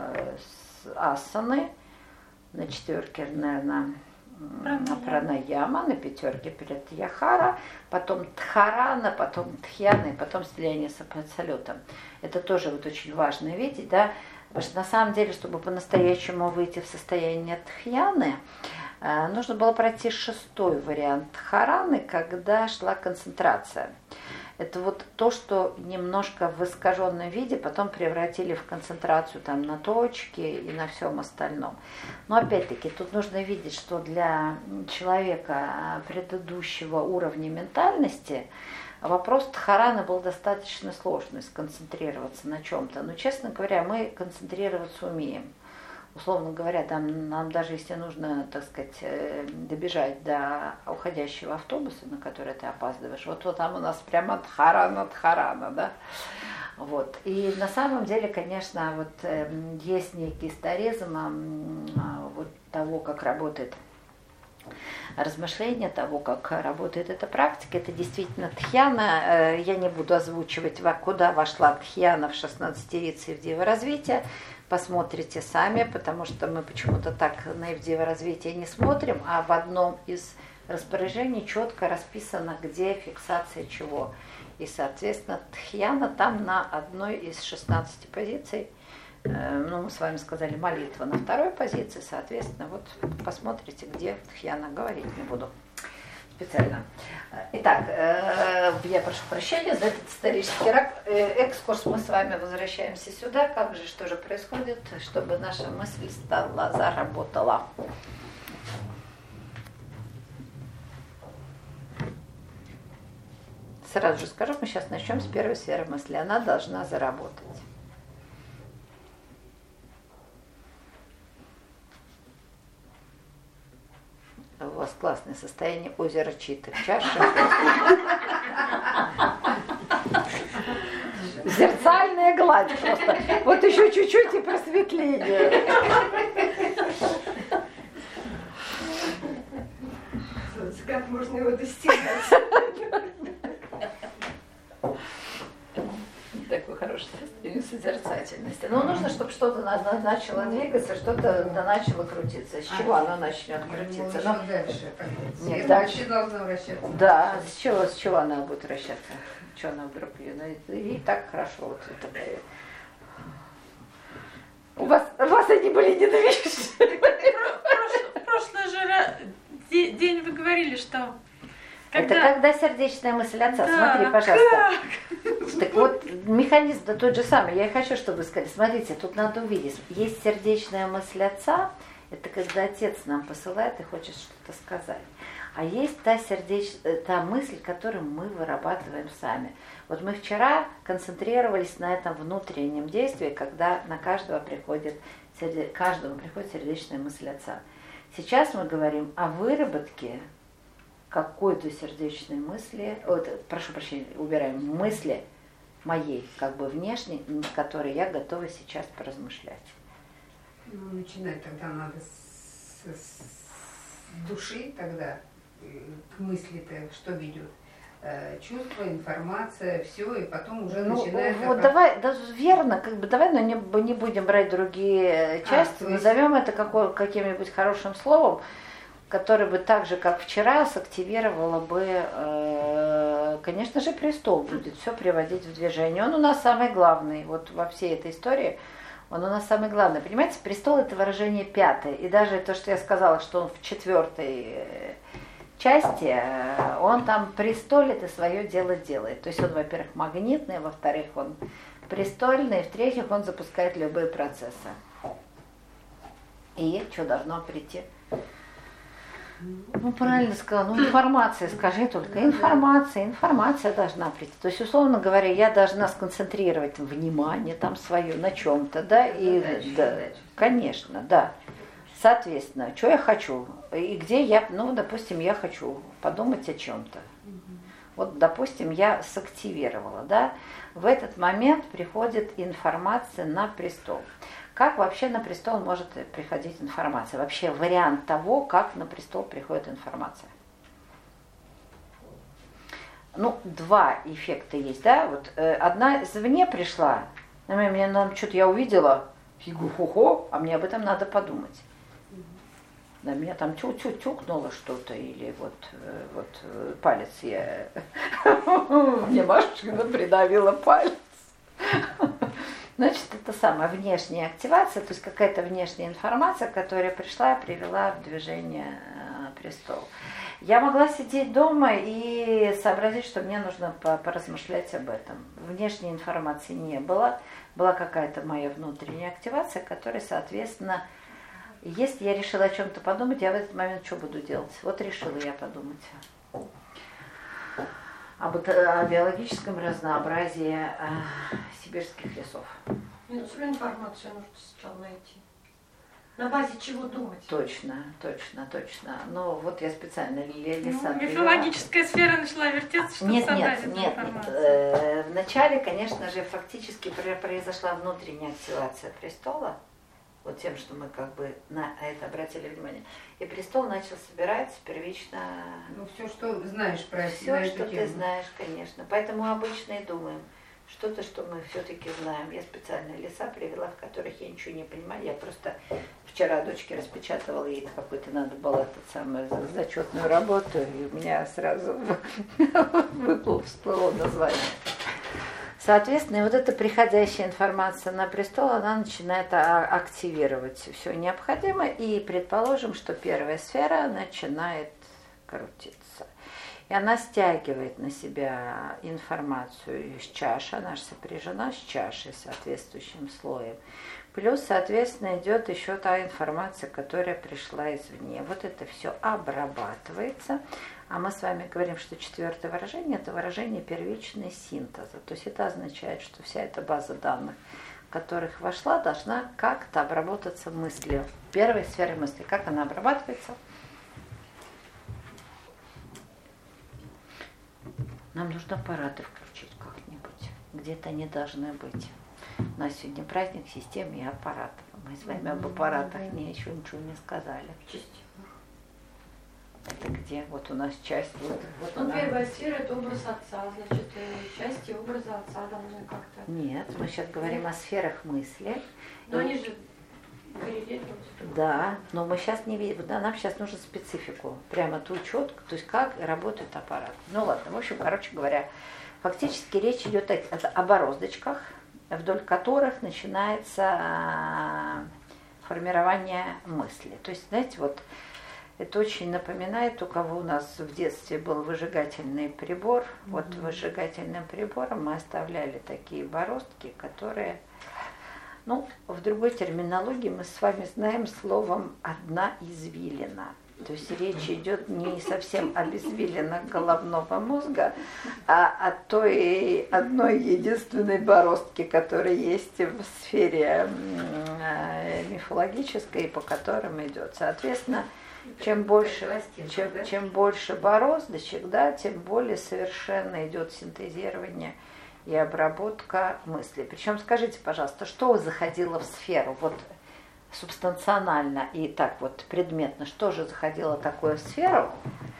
асаны, на четверке, наверное, пранаяма, на пятерке пратьяхара, потом дхарана, потом дхьяна, и потом слияние с абсолютом. Это тоже вот очень важно видеть, да, потому что на самом деле, чтобы по-настоящему выйти в состояние дхьяны, нужно было пройти шестой вариант дхараны, когда шла концентрация. Это вот то, что немножко в искаженном виде потом превратили в концентрацию там, на точке и на всем остальном. Но опять-таки тут нужно видеть, что для человека предыдущего уровня ментальности вопрос дхараны был достаточно сложный, сконцентрироваться на чем-то. Но, честно говоря, мы концентрироваться умеем. Условно говоря, там, нам даже если нужно, так сказать, добежать до уходящего автобуса, на который ты опаздываешь, вот, вот там у нас прямо дхарана, дхарана, да. Вот. И на самом деле, конечно, вот э, есть некий историзм э, вот того, как работает размышление, того, как работает эта практика. Это действительно дхьяна. Э, я не буду озвучивать, куда вошла дхьяна в шестнадцатерице в Деворазвитие. Посмотрите сами, потому что мы почему-то так на Деворазвитие не смотрим, а в одном из распоряжений четко расписано, где фиксация чего. И, соответственно, дхьяна там на одной из шестнадцати позиций. Ну, мы с вами сказали молитва на второй позиции, соответственно, вот посмотрите, где дхьяна, говорить не буду специально. Итак, я прошу прощения за этот исторический экскурс. Мы с вами возвращаемся сюда. Как же, что же происходит, чтобы наша мысль стала, заработала. Сразу же скажу, мы сейчас начнем с первой сферы мысли. Она должна заработать. У вас классное состояние озера Читы в чаше. Зерцальная гладь просто. Вот еще чуть-чуть и просветление. Как можно его достигать? Такой хороший состояние созерцательности. Но нужно, чтобы что-то начало двигаться, что-то начало крутиться. С чего оно начнет крутиться? Ну, дальше. Нет, дальше должна вращаться. Да, с чего, с чего она будет вращаться? Что она вдруг ее? И так хорошо. Вот это. У вас, у вас они были недвижимые. В прошлый же день вы говорили, что... Когда... Это когда сердечная мысль отца. Да, смотри, пожалуйста. Как? Так вот, механизм да тот же самый. Я и хочу, чтобы вы сказали. Смотрите, тут надо увидеть. Есть сердечная мысль отца. Это когда отец нам посылает и хочет что-то сказать. А есть та, сердеч... та мысль, которую мы вырабатываем сами. Вот мы вчера концентрировались на этом внутреннем действии, когда на каждого приходит, серде... каждому приходит сердечная мысль отца. Сейчас мы говорим о выработке какой-то сердечной мысли, вот, прошу прощения, убираем мысли моей, как бы внешней, над которой я готова сейчас поразмышлять. Ну, начинать тогда надо с, с души тогда, к мысли-то, что ведет. Чувство, информация, все, и потом уже ну, начинает... Вот давай, да, верно, как бы давай, но не, не будем брать другие части, а, назовем это какой, каким-нибудь хорошим словом, который бы так же, как вчера, сактивировало бы, э, конечно же, престол будет все приводить в движение. Он у нас самый главный. Вот во всей этой истории Он у нас самый главный. Понимаете, престол это выражение пятое. И даже то, что я сказала, что он в четвертой части, он там престолит и свое дело делает. То есть он, во-первых, магнитный, во-вторых, он престольный, в-третьих, он запускает любые процессы. И что должно прийти? Ну, правильно сказала, ну, информация, скажи только, информация, информация должна прийти. То есть, условно говоря, я должна сконцентрировать внимание там свое на чем-то, да, и, задача, да, задача. Конечно, да. Соответственно, что я хочу, и где я, ну, допустим, я хочу подумать о чем-то. Вот, допустим, я сактивировала, да, в этот момент приходит информация на престол. Как вообще на престол может приходить информация? Вообще вариант того, как на престол приходит информация. Ну, два эффекта есть, да? Вот э, одна извне пришла, мне нам что-то я увидела, фигу-хо-хо, а мне об этом надо подумать. На меня там тю-тю-тюкнуло что-то, или вот, э, вот палец я... Мне Машечка придавила палец. Значит, это самая внешняя активация, то есть какая-то внешняя информация, которая пришла и привела в движение престол. Я могла сидеть дома и сообразить, что мне нужно поразмышлять об этом. Внешней информации не было, была какая-то моя внутренняя активация, которая, соответственно, если я решила о чем-то подумать, я в этот момент что буду делать? Вот решила я подумать об о биологическом разнообразии э, сибирских лесов. Нет, всю информацию нужно сначала найти. На базе чего думать? Точно, точно, точно. Ну, вот я специально леса... Ну, мифологическая сфера начала вертеться, чтобы нет, создать нет, эту нет, информацию. Нет, э, вначале, конечно же, фактически произошла внутренняя активация престола, вот тем, что мы как бы на это обратили внимание. И престол начал собирать первично... Ну, все, что знаешь про Все, на что эту ты тему. знаешь, конечно. Поэтому обычно и думаем. Что-то, что мы все-таки знаем. Я специально леса привела, в которых я ничего не понимаю. Я просто вчера дочке распечатывала, ей какой-то надо было этот самый зачетную работу, и у меня сразу выплыло, всплыло название. Соответственно, вот эта приходящая информация на престол, она начинает активировать все необходимое, и предположим, что первая сфера начинает крутиться. И она стягивает на себя информацию из чаши, она же сопряжена с чашей, соответствующим слоем. Плюс, соответственно, идет еще та информация, которая пришла извне. Вот это все обрабатывается. А мы с вами говорим, что четвертое выражение – это выражение первичной синтеза. То есть это означает, что вся эта база данных, в которых вошла, должна как-то обработаться мыслью. Первой сферой мысли. Как она обрабатывается? Нам нужно аппараты включить как-нибудь. Где-то они должны быть. У нас сегодня праздник системы и аппаратов. Мы с вами об аппаратах не, еще ничего не сказали. Это где? Вот у нас часть. Вот, вот ну, она. Первая сфера – это образ отца, значит, части образа отца должны как-то. Нет, мы сейчас говорим о сферах мысли. Но они же коррелируют. Да, но мы сейчас не видим, да, нам сейчас нужно специфику, прямо ту четко, то есть как работает аппарат. Ну ладно, в общем, короче говоря, фактически речь идет о, о бороздочках, вдоль которых начинается формирование мысли. То есть, знаете, вот это очень напоминает, у кого у нас в детстве был выжигательный прибор. Mm-hmm. Вот выжигательным прибором мы оставляли такие бороздки, которые, ну, в другой терминологии мы с вами знаем словом «одна извилина». То есть речь идет не совсем об извилинах головного мозга, а о той одной единственной бороздке, которая есть в сфере мифологической, по которым идет. Соответственно, чем больше, чем, чем больше бороздочек, да, тем более совершенно идет синтезирование и обработка мыслей. Причем скажите, пожалуйста, что заходило в сферу, вот субстанционально и так вот предметно, что же заходило такое в сферу,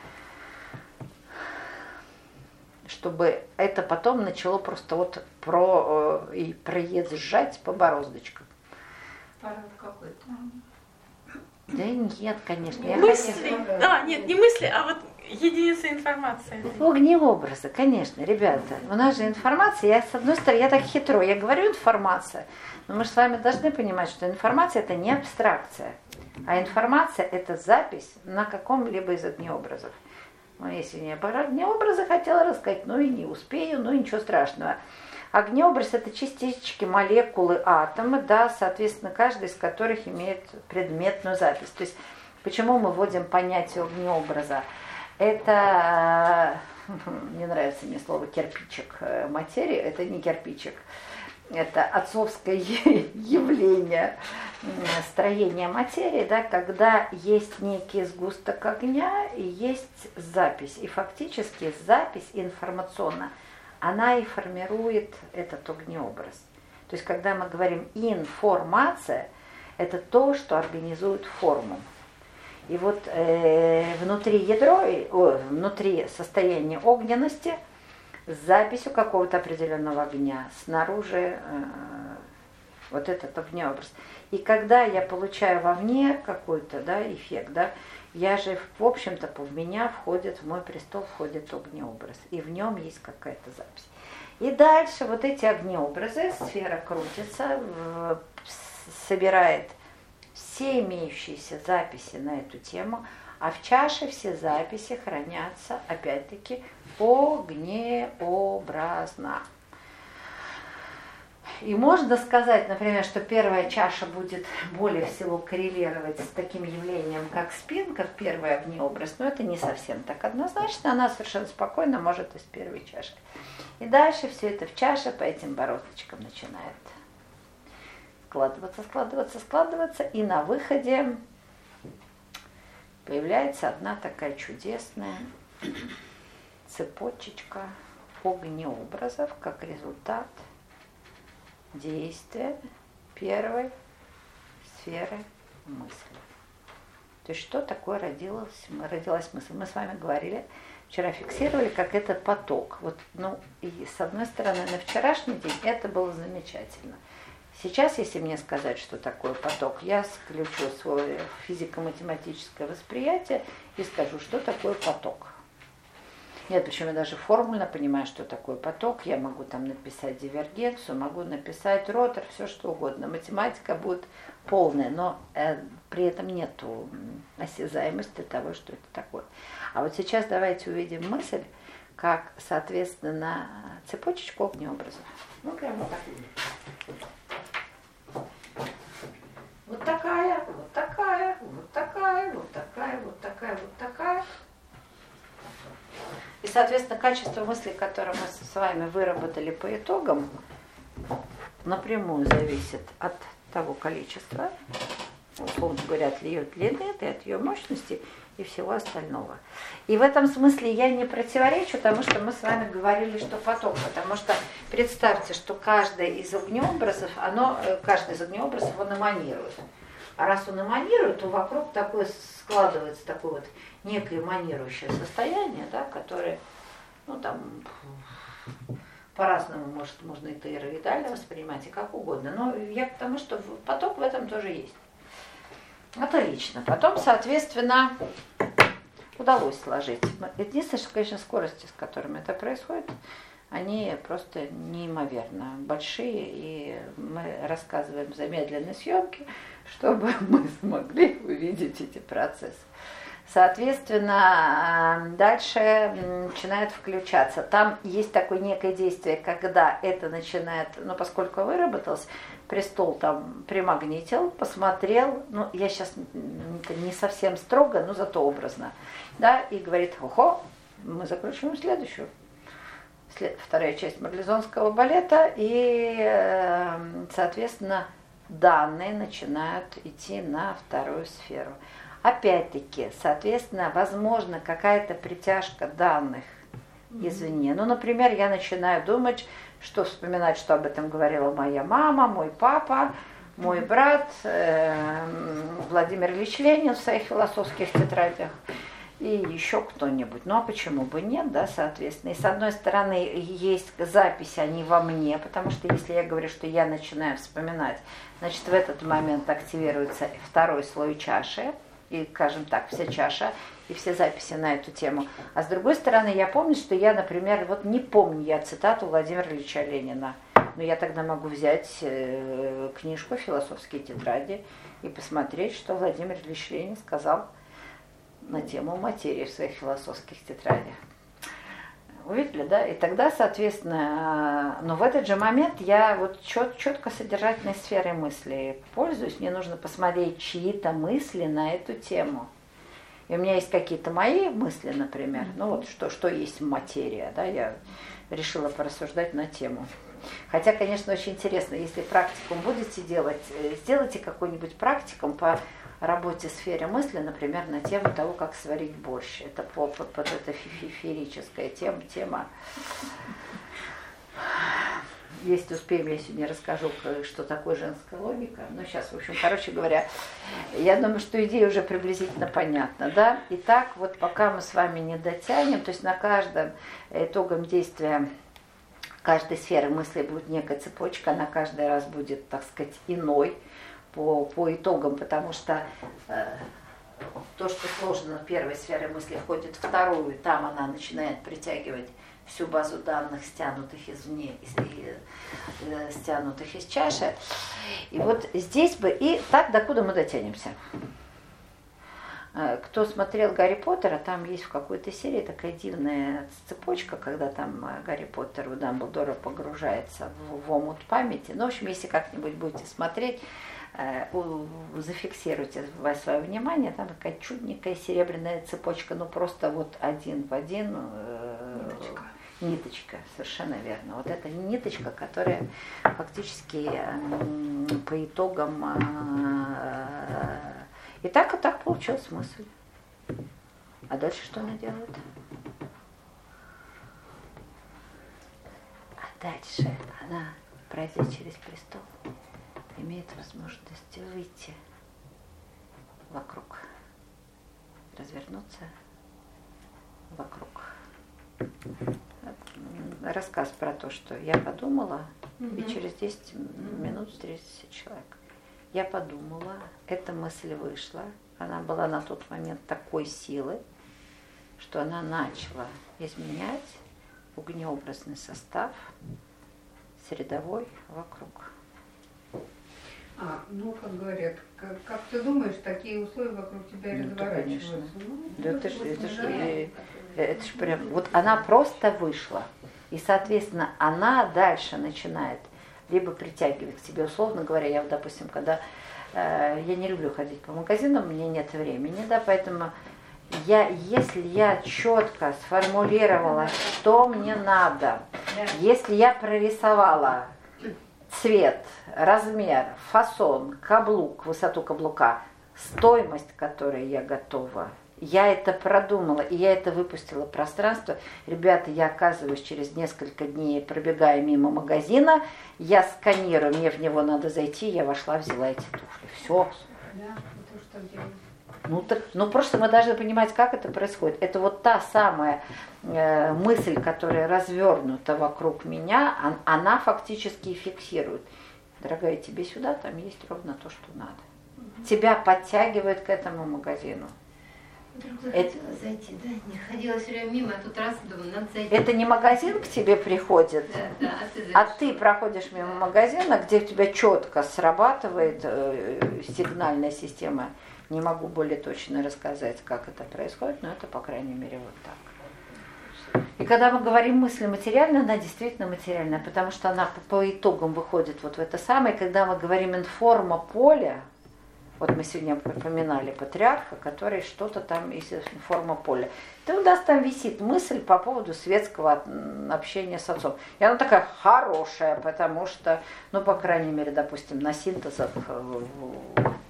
чтобы это потом начало просто вот про э, и проезжать по бороздочкам? Аппарат какой-то. Да нет, конечно. Я Мысли. хотела... А, нет, не мысли, а вот единица информации. Огнеобразы, конечно, ребята. У нас же информация, я с одной стороны, я так хитро, я говорю информация, но мы же с вами должны понимать, что информация это не абстракция, а информация это запись на каком-либо из огнеобразов. Ну, если не про огнеобразы хотела рассказать, ну и не успею, ну ничего страшного. Огнеобраз это частички, молекулы, атомы, да, соответственно, каждый из которых имеет предметную запись. То есть, почему мы вводим понятие огнеобраза? Это, мне нравится мне слово кирпичик материи, это не кирпичик, это отцовское явление строения материи, да, когда есть некий сгусток огня и есть запись. И фактически запись информационная, она и формирует этот огнеобраз. То есть, когда мы говорим информация, это то, что организует форму. И вот э, внутри ядра, о, внутри состояния огненности, с записью какого-то определенного огня, снаружи э, вот этот огнеобраз. И когда я получаю вовне какой-то, да, эффект, да, я же, в общем-то, в меня входит, в мой престол входит огнеобраз, и в нем есть какая-то запись. И дальше вот эти огнеобразы, сфера крутится, в, собирает все имеющиеся записи на эту тему, а в чаше все записи хранятся, опять-таки, огнеобразно. И можно сказать, например, что первая чаша будет более всего коррелировать с таким явлением, как спинка, первый огнеобраз, но это не совсем так однозначно, она совершенно спокойно может из первой чаши. И дальше все это в чаше по этим бороздочкам начинает складываться, складываться, складываться, и на выходе появляется одна такая чудесная цепочечка огнеобразов, как результат действия первой сферы мысли. То есть что такое родилась, родилась мысль? Мы с вами говорили, вчера фиксировали, как это поток. Вот, ну, и с одной стороны, на вчерашний день это было замечательно. Сейчас, если мне сказать, что такое поток, я включу свое физико-математическое восприятие и скажу, что такое поток. Нет, причем я даже формульно понимаю, что такое поток. Я могу там написать дивергенцию, могу написать ротор, все что угодно. Математика будет полная, но э, при этом нету осязаемости того, что это такое. А вот сейчас давайте увидим мысль, как, соответственно, цепочечку огнеобразов. Ну, прямо вот так. Вот такая, вот такая, вот такая, вот такая, вот такая, вот такая. И, соответственно, качество мысли, которое мы с вами выработали по итогам, напрямую зависит от того количества, условно говоря, от ее длины, от ее мощности и всего остального. И в этом смысле я не противоречу тому, что мы с вами говорили, что поток, потому что представьте, что каждый из огнеобразов, оно, каждый из огнеобразов, он эманирует. А раз он эманирует, то вокруг такое складывается такое вот некое эманирующее состояние, да, которое, ну там, по-разному может, можно это иероидально воспринимать и как угодно. Но я к тому, что поток в этом тоже есть. Отлично. Потом, соответственно, удалось сложить. Единственное, что, конечно, скорости, с которыми это происходит, они просто неимоверно большие, и мы рассказываем в замедленной съемке, чтобы мы смогли увидеть эти процессы. Соответственно, дальше начинает включаться. Там есть такое некое действие, когда это начинает, ну, поскольку выработалось, престол там примагнитил, посмотрел, ну, я сейчас не совсем строго, но зато образно, да, и говорит, ого, мы закручиваем следующую. Вторая часть марлезонского балета, и, соответственно, данные начинают идти на вторую сферу. Опять-таки, соответственно, возможно какая-то притяжка данных извне. Ну, например, я начинаю думать, что вспоминать, что об этом говорила моя мама, мой папа, мой брат, э, Владимир Ильич Ленин в своих философских тетрадях. и еще кто-нибудь. Ну а почему бы нет, да, соответственно. И с одной стороны есть запись, они во мне, потому что если я говорю, что я начинаю вспоминать, значит в этот момент активируется второй слой чаши, и, скажем так, вся чаша, и все записи на эту тему. А с другой стороны, я помню, что я, например, вот не помню я цитату Владимира Ильича Ленина, но я тогда могу взять э, книжку «Философские тетради» и посмотреть, что Владимир Ильич Ленин сказал на тему материи в своих философских тетрадях. Увидели, да? И тогда, соответственно, но в этот же момент я вот чет, четко содержательной сферой мысли пользуюсь. Мне нужно посмотреть чьи-то мысли на эту тему. И у меня есть какие-то мои мысли, например, ну вот что, что есть материя, да, я решила порассуждать на тему. Хотя, конечно, очень интересно, если практикум будете делать, сделайте какой-нибудь практикум по работе в сфере мысли, например, на тему того, как сварить борщ. Это по, по, под это фиферическая тема, тема. Если успеем, я сегодня расскажу, что такое женская логика. Но сейчас, в общем, короче говоря, я думаю, что идея уже приблизительно понятна, да? Итак, вот пока мы с вами не дотянем, то есть на каждом итогом действия каждой сферы мысли будет некая цепочка, она каждый раз будет, так сказать, иной по, по итогам, потому что э, то, что сложно первой сферы мысли, входит в вторую, и там она начинает притягивать всю базу данных, стянутых извне, и, э, стянутых из чаши. И вот здесь бы, и так докуда мы дотянемся. Кто смотрел Гарри Поттера, там есть в какой-то серии такая дивная цепочка, когда там Гарри Поттер у Дамблдора погружается в, в омут памяти. Ну, в общем, если как-нибудь будете смотреть, зафиксируйте свое внимание, там такая чудненькая серебряная цепочка, ну просто вот один в один. Ниточка. Ниточка, совершенно верно. Вот эта ниточка, которая фактически по итогам... И так, и так получилась мысль. А дальше что она делает? А дальше она, пройдя через престол, имеет возможность выйти вокруг, развернуться вокруг. Рассказ про то, что я подумала, угу. и через десять минут встретился человек. Я подумала, эта мысль вышла, она была на тот момент такой силы, что она начала изменять огнеобразный состав средовой вокруг. А, ну, как говорят, как, как ты думаешь, такие условия вокруг тебя и ну, разворачиваются? Ну, да это ж, это ж, это, это ж прям, вот она просто вышла, и, соответственно, она дальше начинает либо притягивать к себе, условно говоря, я, допустим, когда э, я не люблю ходить по магазинам, у меня нет времени, да, поэтому я, если я четко сформулировала, что мне надо, если я прорисовала цвет, размер, фасон, каблук, высоту каблука, стоимость, которой я готова, я это продумала, и я это выпустила в пространство. Ребята, я оказываюсь через несколько дней, пробегая мимо магазина, я сканирую, мне в него надо зайти, я вошла, взяла эти туфли. Все. Да, это что делать? Ну, так, ну, просто мы должны понимать, как это происходит. Это вот та самая э, мысль, которая развернута вокруг меня, он, она фактически фиксирует. Дорогая, тебе сюда, там есть ровно то, что надо. Угу. Тебя подтягивает к этому магазину. Вдруг захотела это... зайти, да? Не ходила все время мимо, а тут раз думаю, надо зайти. Это не магазин к тебе приходит, да, да, а, ты а ты проходишь мимо магазина, где у тебя четко срабатывает э, сигнальная система. Не могу более точно рассказать, как это происходит, но это, по крайней мере, вот так. И когда мы говорим мысль материальная, она действительно материальная, потому что она по, по итогам выходит вот в это самое. Когда мы говорим информа поля, вот мы сегодня упоминали патриарха, который что-то там из информа поля. То у нас там висит мысль по поводу светского общения с отцом. И она такая хорошая, потому что, ну, по крайней мере, допустим, на синтезах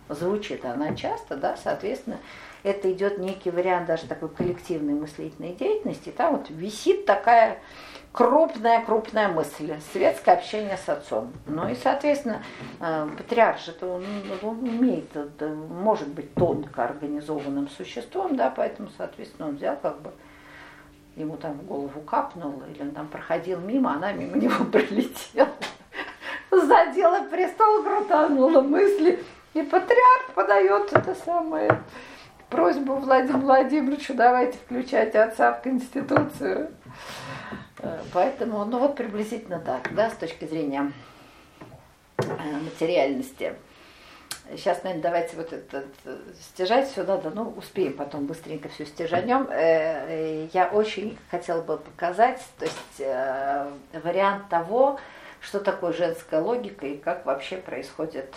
звучит она часто, да, соответственно, это идет некий вариант даже такой коллективной мыслительной деятельности. Там вот висит такая крупная-крупная мысль, светское общение с отцом. Ну и, соответственно, патриарх же он, он умеет, может быть тонко организованным существом, да, поэтому, соответственно, он взял как бы, ему там в голову капнул, или он там проходил мимо, она мимо него пролетела, задела престол, крутанула мысли, и патриарх подает это самое... просьбу Владимиру Владимировичу, давайте включать отца в Конституцию. Поэтому, ну вот приблизительно так, да, с точки зрения материальности. Сейчас, наверное, давайте вот этот стяжать все надо, ну, успеем потом быстренько все стяжанем. Я очень хотела бы показать, то есть вариант того, что такое женская логика и как вообще происходит...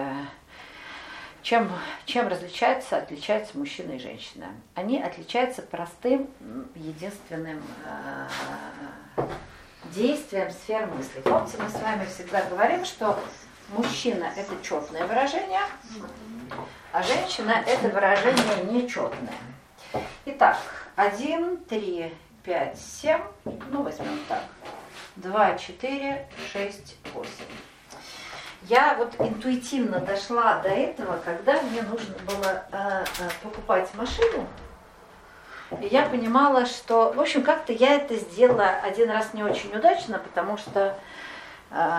Чем, чем различаются, отличаются мужчина и женщина? Они отличаются простым, единственным э, действием сфер мысли. Помните, мы с вами всегда говорим, что мужчина – это четное выражение, а женщина – это выражение нечетное. Итак, один, три, пять, семь, ну возьмем так, два, четыре, шесть, восемь. Я вот интуитивно дошла до этого, когда мне нужно было э, покупать машину. И я понимала, что, в общем, как-то я это сделала один раз не очень удачно, потому что э,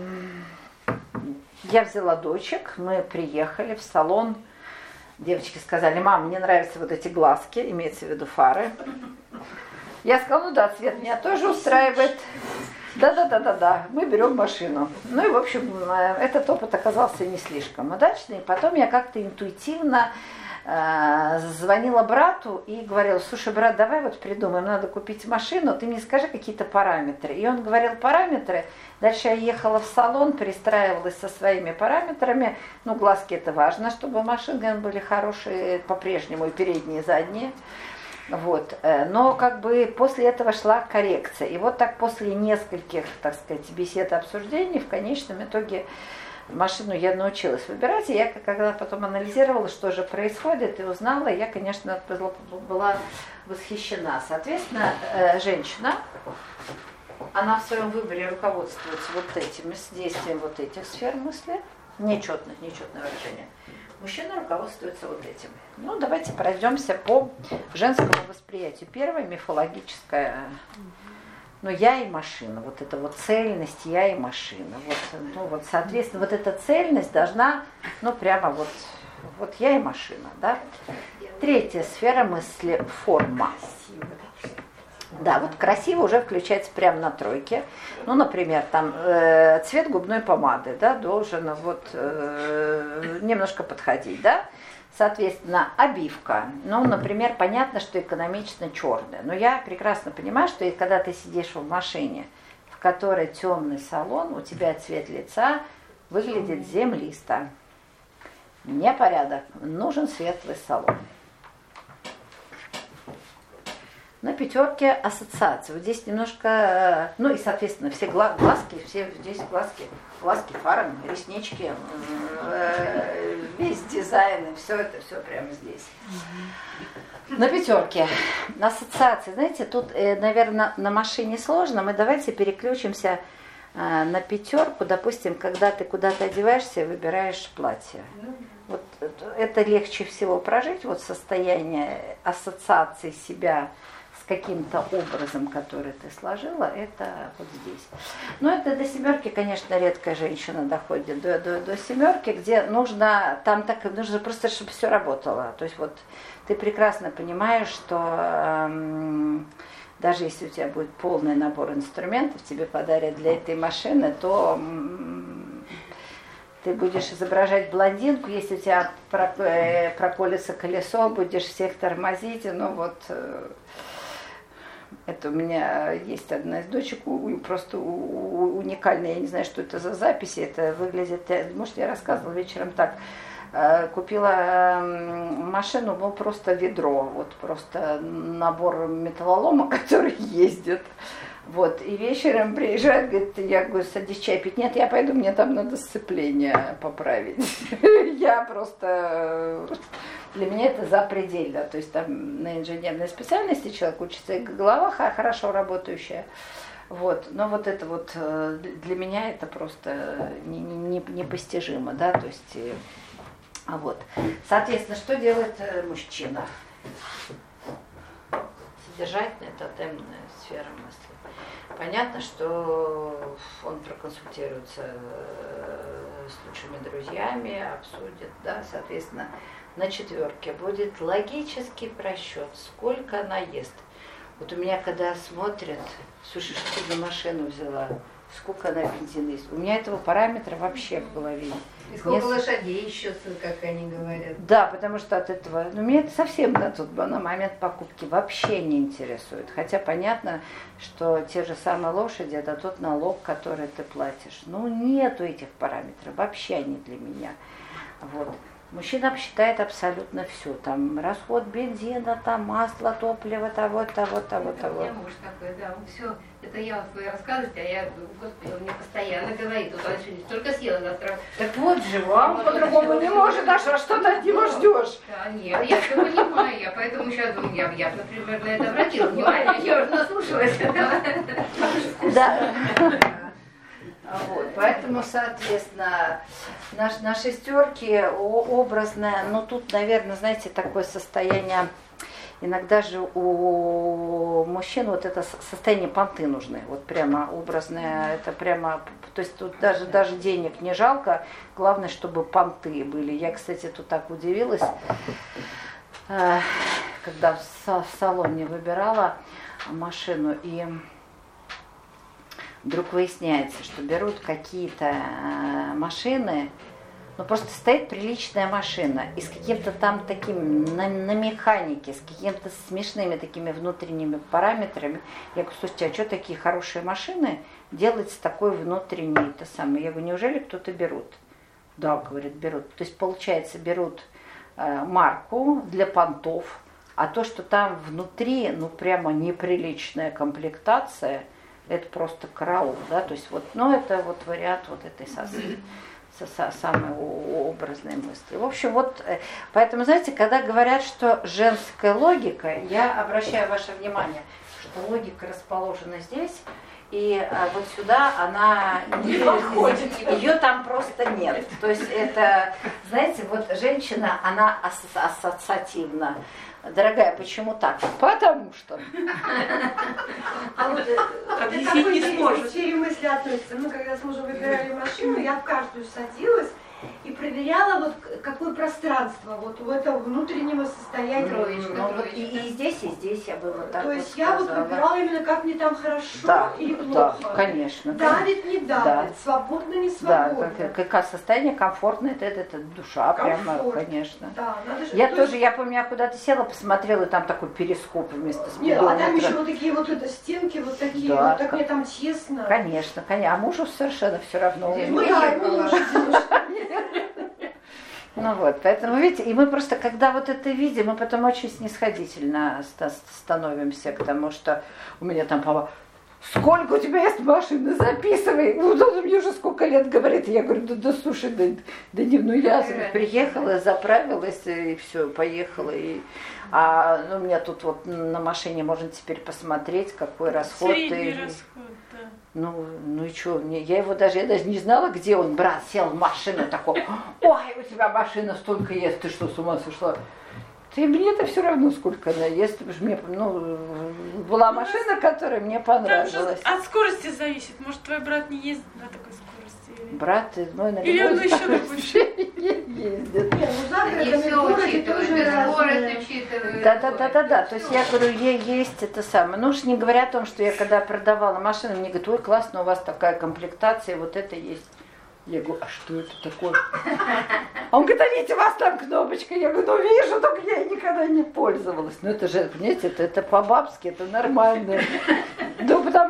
я взяла дочек, мы приехали в салон. Девочки сказали: мам, мне нравятся вот эти глазки, имеется в виду фары. Я сказала: ну да, цвет меня тоже устраивает. Да-да-да-да-да, мы берем машину. Ну и, в общем, этот опыт оказался не слишком удачный. Потом я как-то интуитивно э, звонила брату и говорила: слушай, брат, давай вот придумаем, надо купить машину, ты мне скажи какие-то параметры. И он говорил параметры. Дальше я ехала в салон, перестраивалась со своими параметрами. Ну, глазки это важно, чтобы машины были хорошие по-прежнему, и передние, и задние. Вот. Но как бы после этого шла коррекция. И вот так после нескольких, так сказать, бесед и обсуждений в конечном итоге машину я научилась выбирать. И я когда потом анализировала, что же происходит, и узнала, я, конечно, была восхищена. Соответственно, женщина, она в своем выборе руководствуется вот этим, с действием вот этих сфер мысли, нечетных, нечетное выражение. Мужчина руководствуется вот этим. Ну, давайте пройдемся по женскому восприятию. Первое, мифологическое, ну, я и машина, вот эта вот цельность, я и машина. Вот, ну, вот, соответственно, вот эта цельность должна, ну, прямо вот, вот я и машина, да. Третья сфера мысли – форма. Да, вот красиво уже включается прямо на тройке. Ну, например, там э, цвет губной помады, да, должен вот э, немножко подходить, да. Соответственно, обивка. Ну, например, понятно, что экономично черная. Но я прекрасно понимаю, что когда ты сидишь в машине, в которой темный салон, у тебя цвет лица выглядит землисто. Непорядок. Нужен светлый салон. На пятерке ассоциации. Вот здесь немножко, ну и, соответственно, все глазки, все здесь глазки, глазки, фары, реснички, весь дизайн, все это, все прямо здесь. На пятерке ассоциации. Знаете, тут, наверное, на машине сложно. Мы давайте переключимся на пятерку. Допустим, когда ты куда-то одеваешься, выбираешь платье. Вот это легче всего прожить, вот состояние ассоциации себя с каким-то образом, который ты сложила, это вот здесь. Но это до семерки, конечно, редкая женщина доходит до, до, до семерки, где нужно, там так, нужно просто, чтобы все работало. То есть вот ты прекрасно понимаешь, что эм, даже если у тебя будет полный набор инструментов, тебе подарят для этой машины, то эм, ты будешь изображать блондинку, если у тебя проколется колесо, будешь всех тормозить, ну вот... Это у меня есть одна из дочек, просто уникальная, я не знаю, что это за записи, это выглядит, может, я рассказывала вечером так, купила машину, ну, просто ведро, вот просто набор металлолома, который ездит, Вот, и вечером приезжает, говорит, я говорю, садись чай пить. Нет, я пойду, мне там надо сцепление поправить. Я просто... Для меня это запредельно. То есть там на инженерной специальности человек учится, и голова хорошо работающая. Вот. Но вот это вот для меня это просто непостижимо, да, то есть... А вот. Соответственно, что делает мужчина? Содержательная, тотемная сфера мысли. Понятно, что он проконсультируется с лучшими друзьями, обсудит, да, соответственно, на четверке будет логический просчет, сколько она ест. Вот у меня, когда смотрят, слушай, что ты за машину взяла, сколько она бензина ест, у меня этого параметра вообще в голове нет. И сколько Нет. лошадей еще, как они говорят. Да, потому что от этого, ну, меня это совсем на тот на момент покупки вообще не интересует. Хотя понятно, что те же самые лошади, это тот налог, который ты платишь. Ну, нету этих параметров, вообще они для меня. Вот. Мужчина обсчитает абсолютно все. Там расход бензина, там масло, топливо, того, того, того, это того. У меня муж такой, да, он все, это я вот вы рассказываете, а я, господи, он мне постоянно говорит, вот он сегодня столько съела завтра. Так вот же, вам по-другому не может, а что, что ты от него ждешь? Да, нет, я все понимаю, я поэтому сейчас думаю, я, я, например, на это обратила внимание, я уже наслушалась. Да. Вот, поэтому, соответственно, наш, на шестерке образное, ну тут, наверное, знаете, такое состояние, иногда же у мужчин вот это состояние понты нужны, вот прямо образное, это прямо, то есть тут даже, даже денег не жалко, главное, чтобы понты были. Я, кстати, тут так удивилась, когда в салоне выбирала машину, и вдруг выясняется, что берут какие-то машины, ну просто стоит приличная машина, и с каким-то там таким, на, на механике, с какими-то смешными такими внутренними параметрами. Я говорю, слушайте, а что такие хорошие машины делать с такой внутренней, это самое? Я говорю, неужели кто-то берут? Да, говорит, берут. То есть, получается, берут э, марку для понтов, а то, что там внутри, ну прямо неприличная комплектация, это просто караул, да, то есть вот, ну это вот вариант вот этой со, со, со, самой образной мысли. В общем, вот, поэтому, знаете, когда говорят, что женская логика, я обращаю ваше внимание, что логика расположена здесь, и а, вот сюда она не подходит, ее там просто нет. То есть это, знаете, вот женщина, она ас- ассоциативна. Дорогая, почему так? Потому что. А вот объяснить не сможешь. В сфере мысли относится. Мы когда с мужем выбирали машину, я в каждую садилась и проверяла, вот какое пространство вот у этого внутреннего состояния. Троечка, ну, троечка. И, и здесь, и здесь я бы вот так. То вот есть я вот выбирала именно, как мне там хорошо да, или плохо. Да, конечно. Давит, не давит, да. Свободно, не свободно. Да, какое состояние комфортное, это, это, это душа, комфорт. Прямо, конечно. Да, надо же, я то тоже, есть... я помню, я куда-то села, посмотрела, и там такой перископ вместо спидометра. Нет, а там еще вот такие вот это стенки, вот такие, да, вот так мне там тесно. Конечно, конечно. А мужу совершенно все равно. Ну да, ему лучше. Ну вот, поэтому, видите, и мы просто, когда вот это видим, мы потом очень снисходительно становимся, потому что у меня там папа, сколько у тебя есть машины, записывай. Вот он мне уже сколько лет говорит, я говорю, да, да слушай, да, да не, ну я приехала, заправилась и все, поехала. И, а ну, у меня тут вот на машине можно теперь посмотреть, какой расход. Средний и, расход, да. Ну, ну и что, я его даже, я даже не знала, где он, брат, сел в машину, такой, ой, у тебя машина столько ест, ты что, с ума сошла? Ты, мне-то все равно, сколько она ест, потому что мне, ну, была машина, которая мне понравилась. Там же от скорости зависит, может, твой брат не ездит на такой скорости? Или... Брат мой, наверное, или он еще на больше ездит. Нет, ну завтра И это все тоже учитывают, скорость учитывают. Да, да, да, да, да. То есть я говорю, ей есть это самое. Ну уж не говоря о том, что я когда продавала машину, мне говорят, ой, классно, у вас такая комплектация, вот это есть. Я говорю, а что это такое? А он говорит, а видите, у вас там кнопочка. Я говорю, ну вижу, только я ей никогда не пользовалась. Ну это же, понимаете, это, это по-бабски, это нормально. Ну потому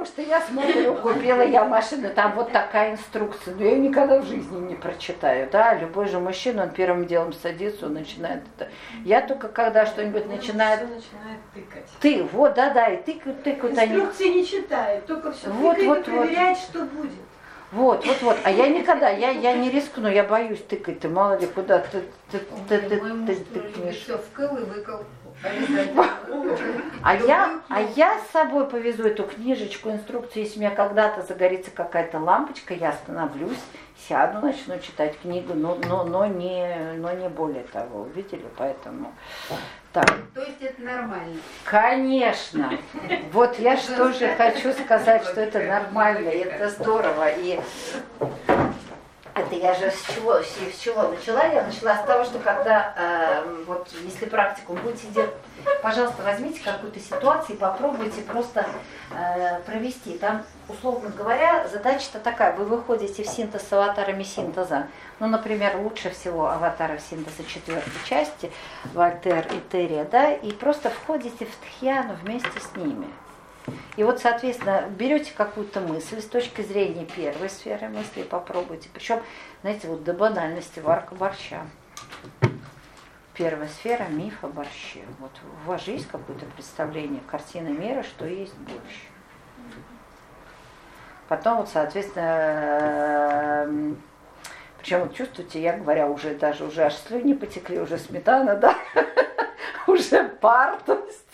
потому что я смотрю, купила я машину, там вот такая инструкция, но я ее никогда в жизни не прочитаю, да, любой же мужчина, он первым делом садится, он начинает это. Я только когда что-нибудь начинает... начинает тыкать. Ты, вот, да-да, и тыкают, тыкают они. Инструкции не читает, только все Вот, тыкает вот, и проверяет, вот. что будет. Вот, вот, вот. А я никогда, я, я не рискну, я боюсь тыкать, ты мало ли куда ты, ты, ты, ты, Мой муж ты тоже любит тыкнешь. все вкл и выкл. Обязательно. А я, а я с собой повезу эту книжечку, инструкцию, если у меня когда-то загорится какая-то лампочка, я остановлюсь, сяду, начну читать книгу, но, но, но, не, но не более того, увидели, поэтому... Так. То есть это нормально? Конечно. Вот я же тоже хочу сказать, что это нормально, и это здорово. И это я же с чего, с чего начала? Я начала с того, что когда, э, вот если практику будете делать, пожалуйста, возьмите какую-то ситуацию и попробуйте просто э, провести. Там, условно говоря, задача-то такая. Вы выходите в синтез с аватарами синтеза. Ну, например, лучше всего аватаров синтеза четвертой части, Вольтер и Терри, да, и просто входите в тхьяну вместе с ними. И вот, соответственно, берете какую-то мысль с точки зрения первой сферы мысли и попробуйте. Причем, знаете, вот до банальности варка борща. Первая сфера – миф о борще. Вот у вас же есть какое-то представление, картина мира, что есть борщ. Потом, вот, соответственно, причем вот чувствуете, я говоря, уже даже уже аж слюни потекли, уже сметана, да, уже пар, то есть.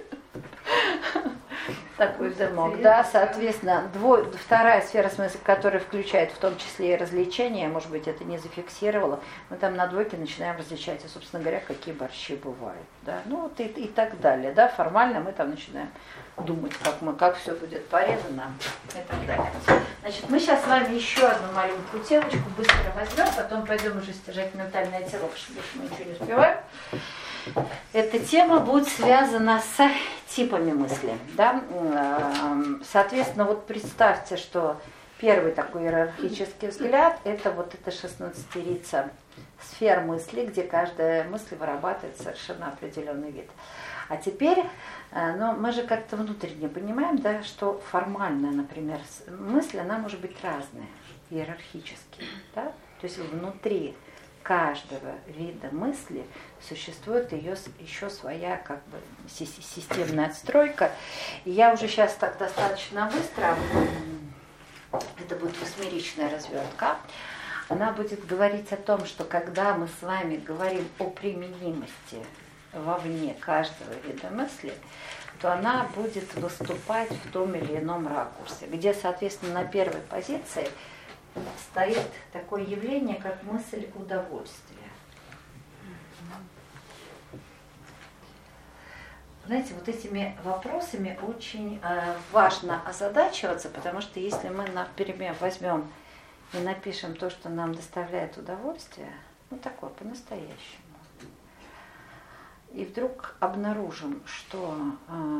Такой дымок, да, соответственно, двой, вторая сфера смысла, которая включает в том числе и развлечения, может быть, это не зафиксировала, мы там на двойке начинаем различать, и, собственно говоря, какие борщи бывают, да, ну вот и, и так далее, да, формально мы там начинаем думать, как мы, как все будет порезано и так далее. Значит, мы сейчас с вами еще одну маленькую темочку быстро возьмем, потом пойдем уже стяжать ментальное тело, потому что больше мы ничего не успеваем. Эта тема будет связана с типами мысли. Да? Соответственно, вот представьте, что первый такой иерархический взгляд – это вот эта шестнадцатерица сфер мысли, где каждая мысль вырабатывает совершенно определенный вид. А теперь, ну, мы же как-то внутренне понимаем, да, что формальная, например, мысль, она может быть разная, иерархически. Да? То есть внутри каждого вида мысли существует ее еще своя как бы системная отстройка. И я уже сейчас так достаточно быстро, это будет восьмеричная развертка, она будет говорить о том, что когда мы с вами говорим о применимости вовне каждого вида мысли, то она будет выступать в том или ином ракурсе, где, соответственно, на первой позиции стоит такое явление, как мысль удовольствия. Знаете, вот этими вопросами очень э, важно озадачиваться, потому что если мы, например, возьмем и напишем то, что нам доставляет удовольствие, ну такое по-настоящему, и вдруг обнаружим, что э,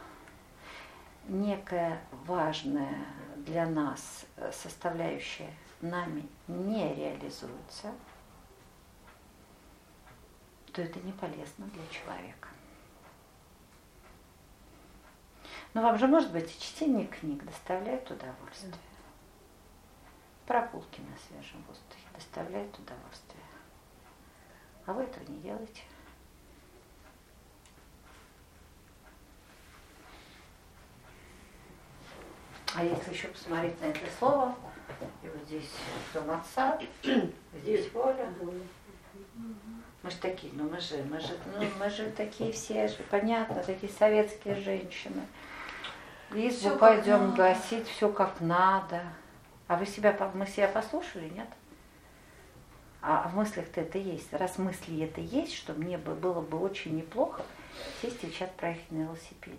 некая важная для нас составляющая нами не реализуется, то это не полезно для человека. Но вам же, может быть, и чтение книг доставляет удовольствие. Прогулки на свежем воздухе доставляют удовольствие. А вы этого не делаете. А если еще посмотреть на это слово, и вот здесь дом отца, здесь воля. Мы же такие, ну мы же, мы же, ну мы же такие все же, понятно, такие советские женщины. Избу пойдем гасить, все как надо. А вы себя, мы себя послушали, нет? А в мыслях-то это есть. Раз мысли это есть, что мне бы было бы очень неплохо сесть и сейчас проехать на велосипеде.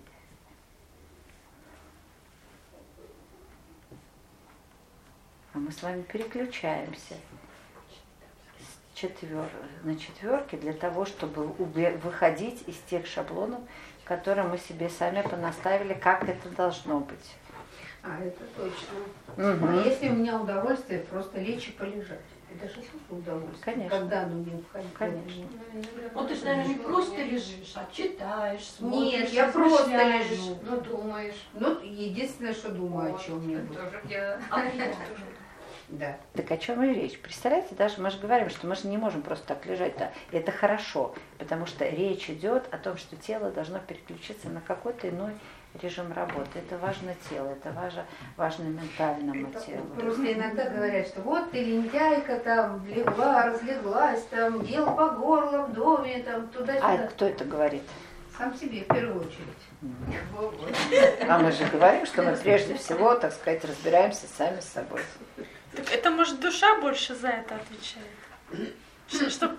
А мы с вами переключаемся с четвер... на четверки для того, чтобы выходить из тех шаблонов, которые мы себе сами понаставили, как это должно быть. А, это точно. Угу. А если у меня удовольствие просто лечь и полежать? Это же тоже удовольствие. Конечно. Когда оно необходимо. Конечно. Вот ты же, наверное, не просто лежишь, а читаешь, смотришь, Нет, я просто размышляешь. лежу. Ну, думаешь. Ну, единственное, что думаю о чем-нибудь. Это тоже дело. А я тоже. Да. Так о чем и речь? Представляете, даже мы же говорим, что мы же не можем просто так лежать-то. И это хорошо, потому что речь идет о том, что тело должно переключиться на какой-то иной режим работы. Это важно тело, это важно, важно ментальному телу. Просто иногда говорят, что вот ты лентяйка, там, легла, разлеглась, там, дел по горло в доме, там, А туда-сюда. кто это говорит? Сам себе, в первую очередь. А мы же говорим, что мы прежде всего, так сказать, разбираемся сами с собой. Так это, может, душа больше за это отвечает? Ш- Чтоб,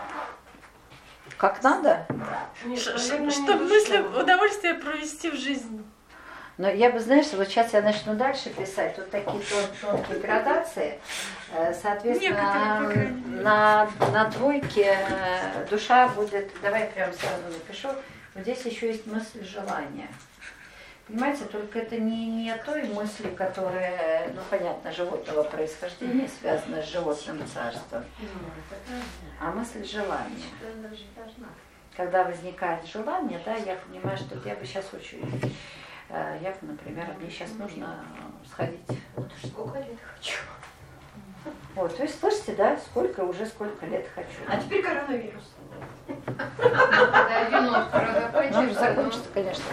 Как надо? Нет, ш- наверное, ш- не чтоб душа. мысли удовольствие провести в жизнь. Но я бы, знаешь, вот сейчас я начну дальше писать, тут такие тон- тонкие градации. Э, Соответственно, Некоторые, по крайней мере. на, на двойке э, душа будет, давай прямо сразу напишу, вот здесь еще есть мысль желания. Понимаете, только это не, не той мысли, которая, ну понятно, животного происхождения, связана с животным царством, а мысль желания. Когда возникает желание, да, я понимаю, что я бы сейчас очень... э, Я, например, мне сейчас нужно сходить. Вот уж сколько лет хочу. Вот, то есть, слышите, да, сколько, уже сколько лет хочу. А теперь коронавирус. Когда вино скоро Ну, закончится. уже закончится, конечно.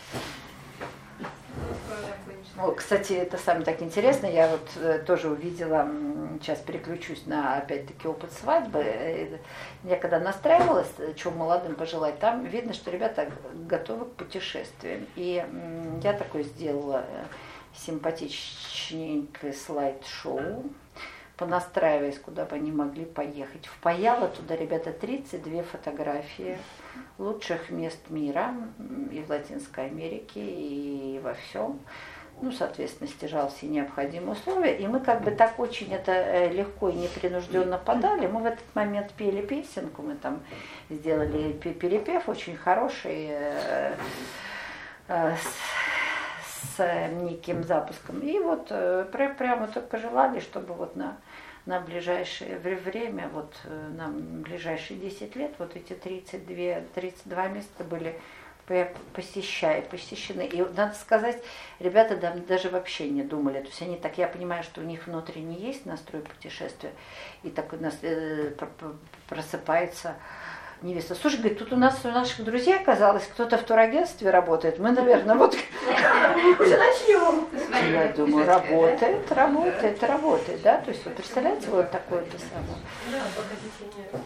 ну, скоро закончится. О, кстати, это самое так интересно, я вот э, тоже увидела, м, сейчас переключусь на, опять-таки, опыт свадьбы. Э, Я когда настраивалась, э, что молодым пожелать, там видно, что ребята готовы к путешествиям. И м, я такое сделала э, симпатичненькое слайд-шоу, понастраиваясь, куда бы они могли поехать. Впаяла туда, ребята, тридцать две фотографии лучших мест мира м, и в Латинской Америке, и во всем. Ну, соответственно, стяжал все необходимые условия. И мы как бы так очень это э, легко и непринужденно подали. Мы в этот момент пели песенку, мы там сделали пе- перепев очень хороший, э, э, с, с неким запуском. И вот э, пр- прямо только желали, чтобы вот на, на ближайшее вре- время, вот э, на ближайшие десять лет, вот эти тридцать два, тридцать два места были посещая, посещены. И надо сказать, ребята да, даже вообще не думали. То есть они так, я понимаю, что у них внутренне есть настрой путешествия, и так у нас э, просыпается невеста. Слушай, говорит, тут у нас у наших друзей оказалось, кто-то в турагентстве работает. Мы, наверное, вот Уже начнем. я думаю, работает, работает, работает, да? То есть вы представляете, вот такое-то самое. Да, погодите, нет.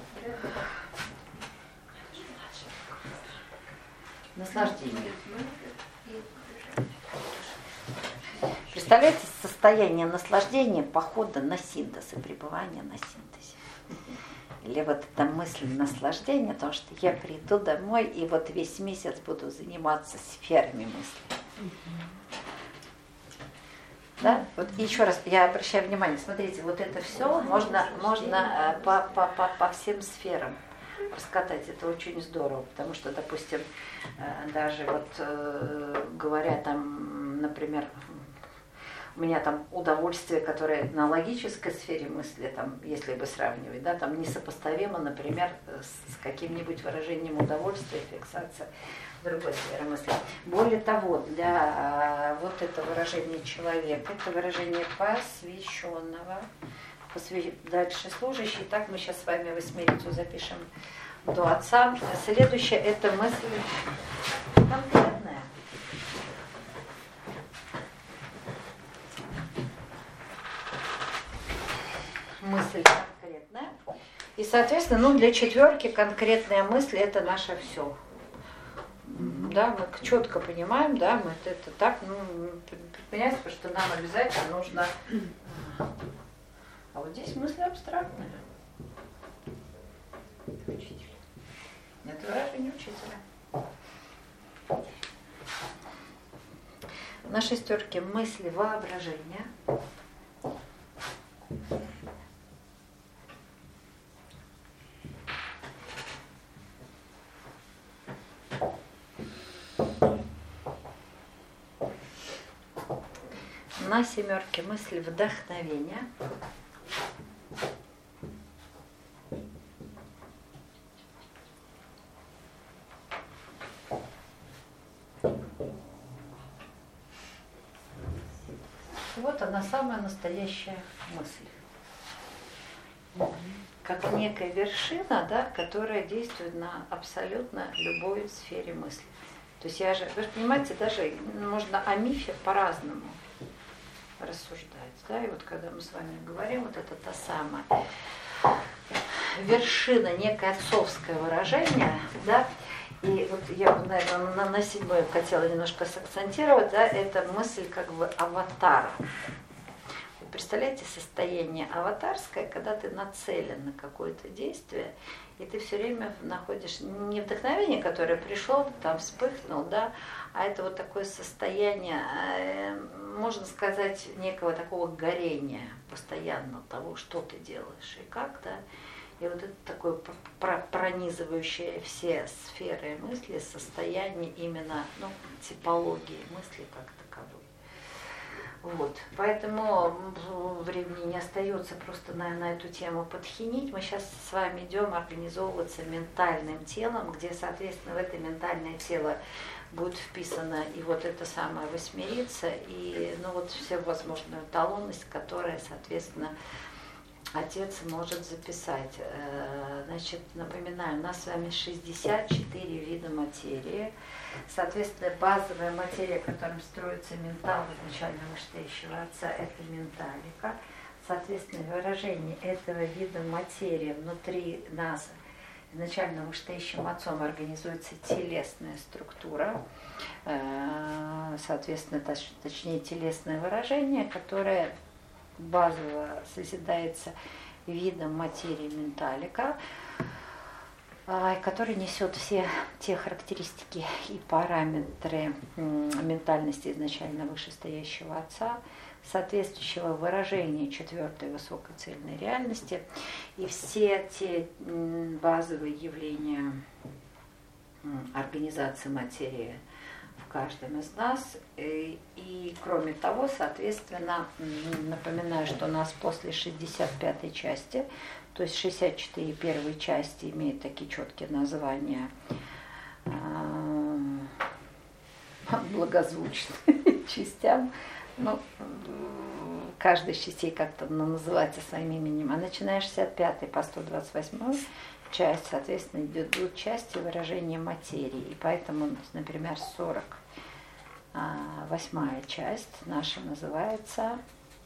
Наслаждение. Представляете, состояние наслаждения, похода на синтез и пребывания на синтезе. Или вот эта мысль наслаждения, потому что я приду домой и вот весь месяц буду заниматься сферами мысли. Да? Вот еще раз я обращаю внимание, смотрите, вот это все можно, можно по, по, по, по всем сферам раскатать. Это очень здорово, потому что, допустим, даже вот говоря там, например, у меня там удовольствие, которое на логической сфере мысли, там, если бы сравнивать, да, там несопоставимо, например, с каким-нибудь выражением удовольствия, фиксация другой сферы мысли. Более того, для вот это выражение человека, это выражение посвященного, посвя... дальше служащий. Так мы сейчас с вами восьмерицу запишем до отца. Следующее это мысль конкретная. Мысль конкретная. И, соответственно, ну, для четверки конкретная мысль это наше все. Да, мы четко понимаем, да, мы это, это так, ну, понимаете, что нам обязательно нужно. А вот здесь мысль абстрактная. Учитель. Это выражение учителя. На шестерке мысли воображения. На семерке мысли вдохновения. она самая настоящая мысль. Как некая вершина, да, которая действует на абсолютно любой сфере мысли. То есть я же, вы же понимаете, даже можно о мифе по-разному рассуждать. Да? И вот когда мы с вами говорим, вот это та самая вершина, некое отцовское выражение, да, и вот я, наверное, на, на седьмой хотела немножко сакцентировать, да, это мысль как бы аватара. Представляете, состояние аватарское, когда ты нацелен на какое-то действие, и ты все время находишь не вдохновение, которое пришло, там вспыхнул, да, а это вот такое состояние, можно сказать, некого такого горения постоянно того, что ты делаешь и как, да. И вот это такое пронизывающее все сферы мысли, состояние именно, ну, типологии мысли как таковой. Вот. Поэтому времени не остается просто на, на эту тему подхинить. Мы сейчас с вами идем организовываться ментальным телом, где, соответственно, в это ментальное тело будет вписана и вот эта самая восьмерица, и ну, вот всю возможную эталонность, которая, соответственно, отец может записать. Значит, напоминаю, у нас с вами шестьдесят четыре вида материи. Соответственно, базовая материя, которым строится ментал изначально вышестоящего отца, это менталика. Соответственно, выражение этого вида материи внутри нас изначально вышестоящим отцом организуется телесная структура, соответственно, точ, точнее телесное выражение, которое базово созидается видом материи менталика, который несет все те характеристики и параметры ментальности изначально вышестоящего отца, соответствующего выражения четвертой высокоцельной реальности, и все те базовые явления организации материи в каждом из нас. И, и кроме того, соответственно, напоминаю, что у нас после шестьдесят пятой части, то есть шестьдесят четыре первой части имеют такие четкие названия, благозвучные частям. Ну, каждая из частей как-то называется своим именем. А начиная с шестьдесят пятой по сто двадцать восьмую часть, соответственно, идут части выражения материи. И поэтому, например, сорок восьмая часть наша называется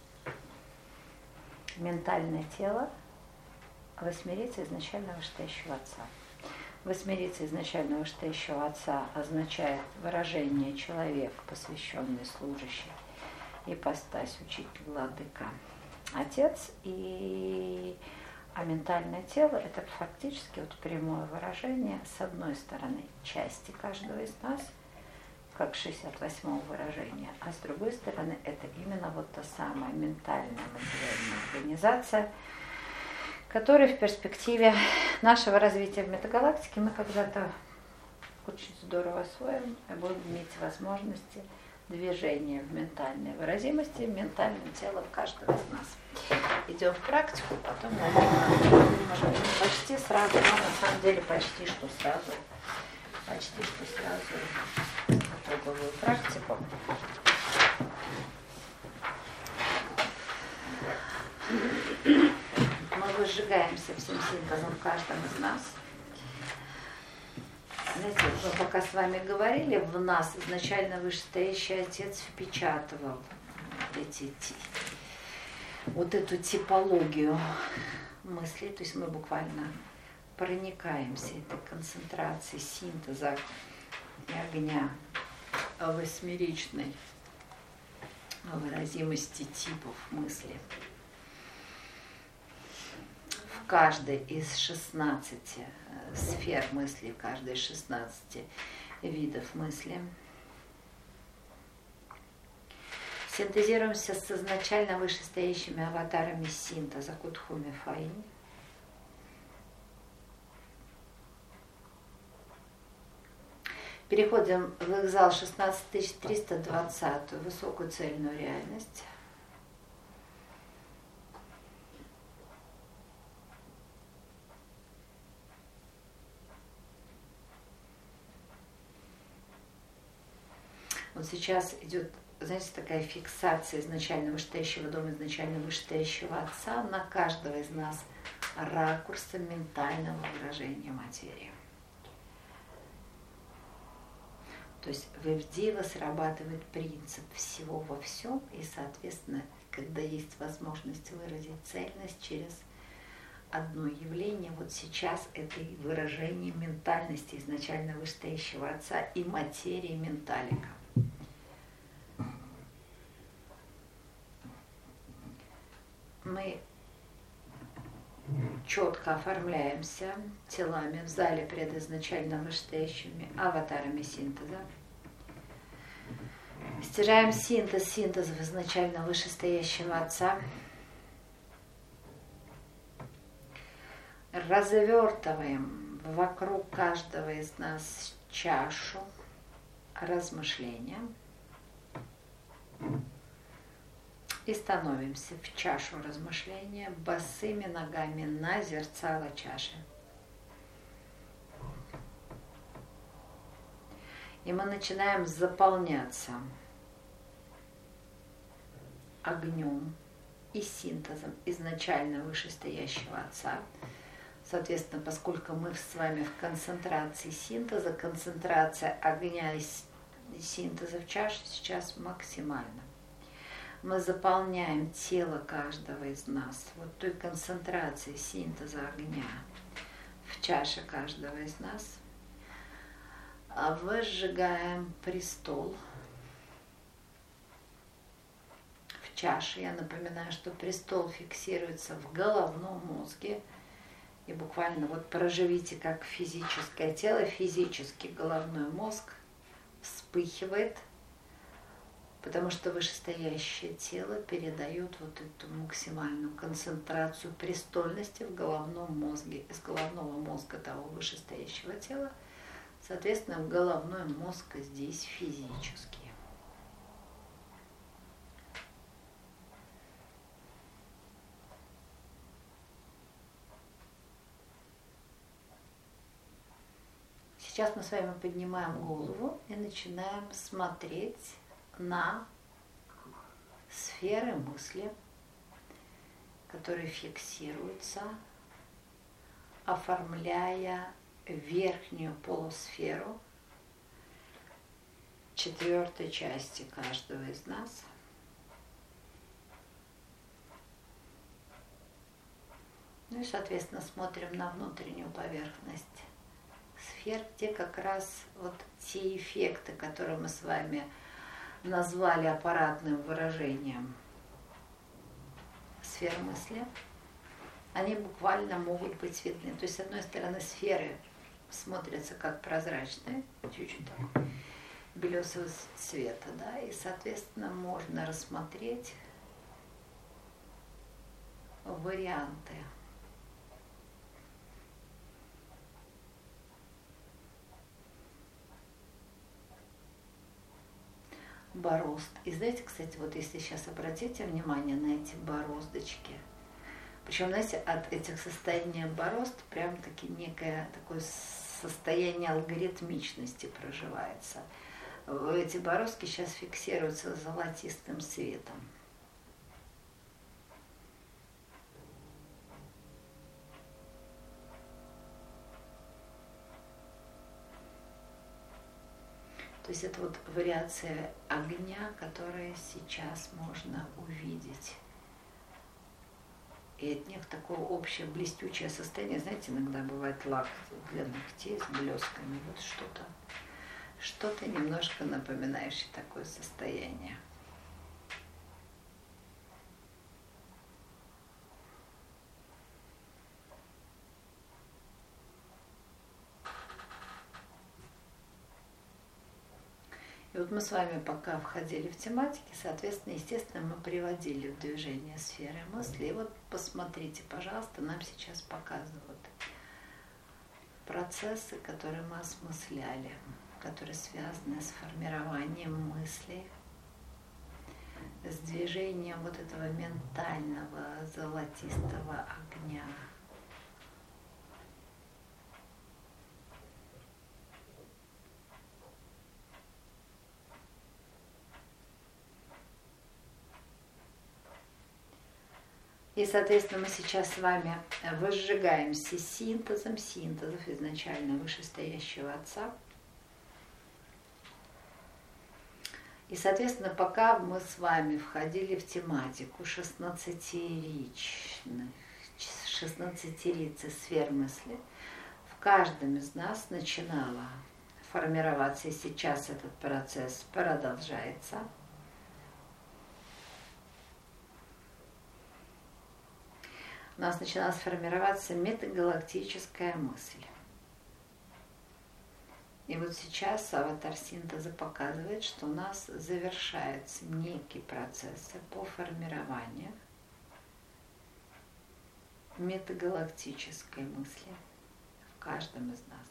«Ментальное тело восьмерицы изначально вышестоящего отца». Восьмерица изначально вышестоящего отца означает выражение человек, посвященный, служащий, ипостась, учитель, владыка, отец. И а ментальное тело – это фактически вот прямое выражение, с одной стороны, части каждого из нас, как шестьдесят восьмого выражения, а с другой стороны, это именно вот та самая ментальная материальная организация, которая в перспективе нашего развития в метагалактике мы когда-то очень здорово освоим и будем иметь возможности движения в ментальной выразимости, ментальное тело в каждого из нас. Идем в практику, потом, наверное, может быть, почти сразу, но на самом деле почти что сразу, почти что сразу итоговую практику. Мы выжигаемся всем символом в каждом из нас. Знаете, мы пока с вами говорили, в нас изначально вышестоящий отец впечатывал эти, вот эту типологию мыслей, то есть мы буквально проникаемся этой концентрацией синтеза и огня восьмеричной выразимости типов мысли. В каждой из шестнадцати сфер мысли, в каждой из шестнадцати видов мысли синтезируемся с изначально вышестоящими аватарами синтеза Кутхуми Фаинь. Переходим в их зал шестнадцать тысяч триста двадцать, высокую цельную реальность. Вот сейчас идет знаете, такая фиксация изначально вышестоящего дома, изначально вышестоящего отца на каждого из нас ракурсом ментального выражения материи. То есть в Ивдеево срабатывает принцип всего во всем, и, соответственно, когда есть возможность выразить цельность через одно явление, вот сейчас это выражение ментальности изначально вышестоящего отца и материи менталика. Мы четко оформляемся телами в зале пред изначально вышестоящими аватарами синтеза. Стираем синтез синтезов изначально вышестоящего отца. Развертываем вокруг каждого из нас чашу размышления и становимся в чашу размышления босыми ногами на зерцало чаши. И мы начинаем заполняться огнем и синтезом изначально вышестоящего отца. Соответственно, поскольку мы с вами в концентрации синтеза, концентрация огня и синтеза в чаше сейчас максимальна. Мы заполняем тело каждого из нас вот той концентрацией синтеза огня в чаше каждого из нас. А выжигаем престол в чаше. Я напоминаю, что престол фиксируется в головном мозге. И буквально вот проживите как физическое тело, физический головной мозг вспыхивает, потому что вышестоящее тело передает вот эту максимальную концентрацию престольности в головном мозге, из головного мозга того вышестоящего тела, соответственно, в головной мозг здесь физический. Сейчас мы с вами поднимаем голову и начинаем смотреть на сферы мысли, которые фиксируются, оформляя верхнюю полусферу четвертой части каждого из нас. Ну и, соответственно, смотрим на внутреннюю поверхность сфер, где как раз вот те эффекты, которые мы с вами назвали аппаратным выражением сфер мысли, они буквально могут быть видны. То есть, с одной стороны, сферы смотрятся как прозрачные, чуть-чуть так, белесого цвета, да, и, соответственно, можно рассмотреть варианты. Борозд. И знаете, кстати, вот если сейчас обратите внимание на эти бороздочки, причем, знаете, от этих состояний борозд прям таки некое такое состояние алгоритмичности проживается. Эти бороздки сейчас фиксируются золотистым светом. То есть это вот вариация огня, которая сейчас можно увидеть. И от них такое общее блестючее состояние. Знаете, иногда бывает лак для ногтей с блесками. Вот что-то, что-то немножко напоминающее такое состояние. И вот мы с вами пока входили в тематики, соответственно, естественно, мы приводили в движение сферы мысли. И вот посмотрите, пожалуйста, нам сейчас показывают процессы, которые мы осмысляли, которые связаны с формированием мыслей, с движением вот этого ментального золотистого огня. И, соответственно, мы сейчас с вами возжигаемся синтезом синтезов изначально вышестоящего Отца. И, соответственно, пока мы с вами входили в тематику шестнадцатиричных, шестнадцатирицы сфер мысли, в каждом из нас начинала формироваться, и сейчас этот процесс продолжается. У нас начинала сформироваться метагалактическая мысль. И вот сейчас аватар синтеза показывает, что у нас завершается некий процесс по формированию метагалактической мысли в каждом из нас.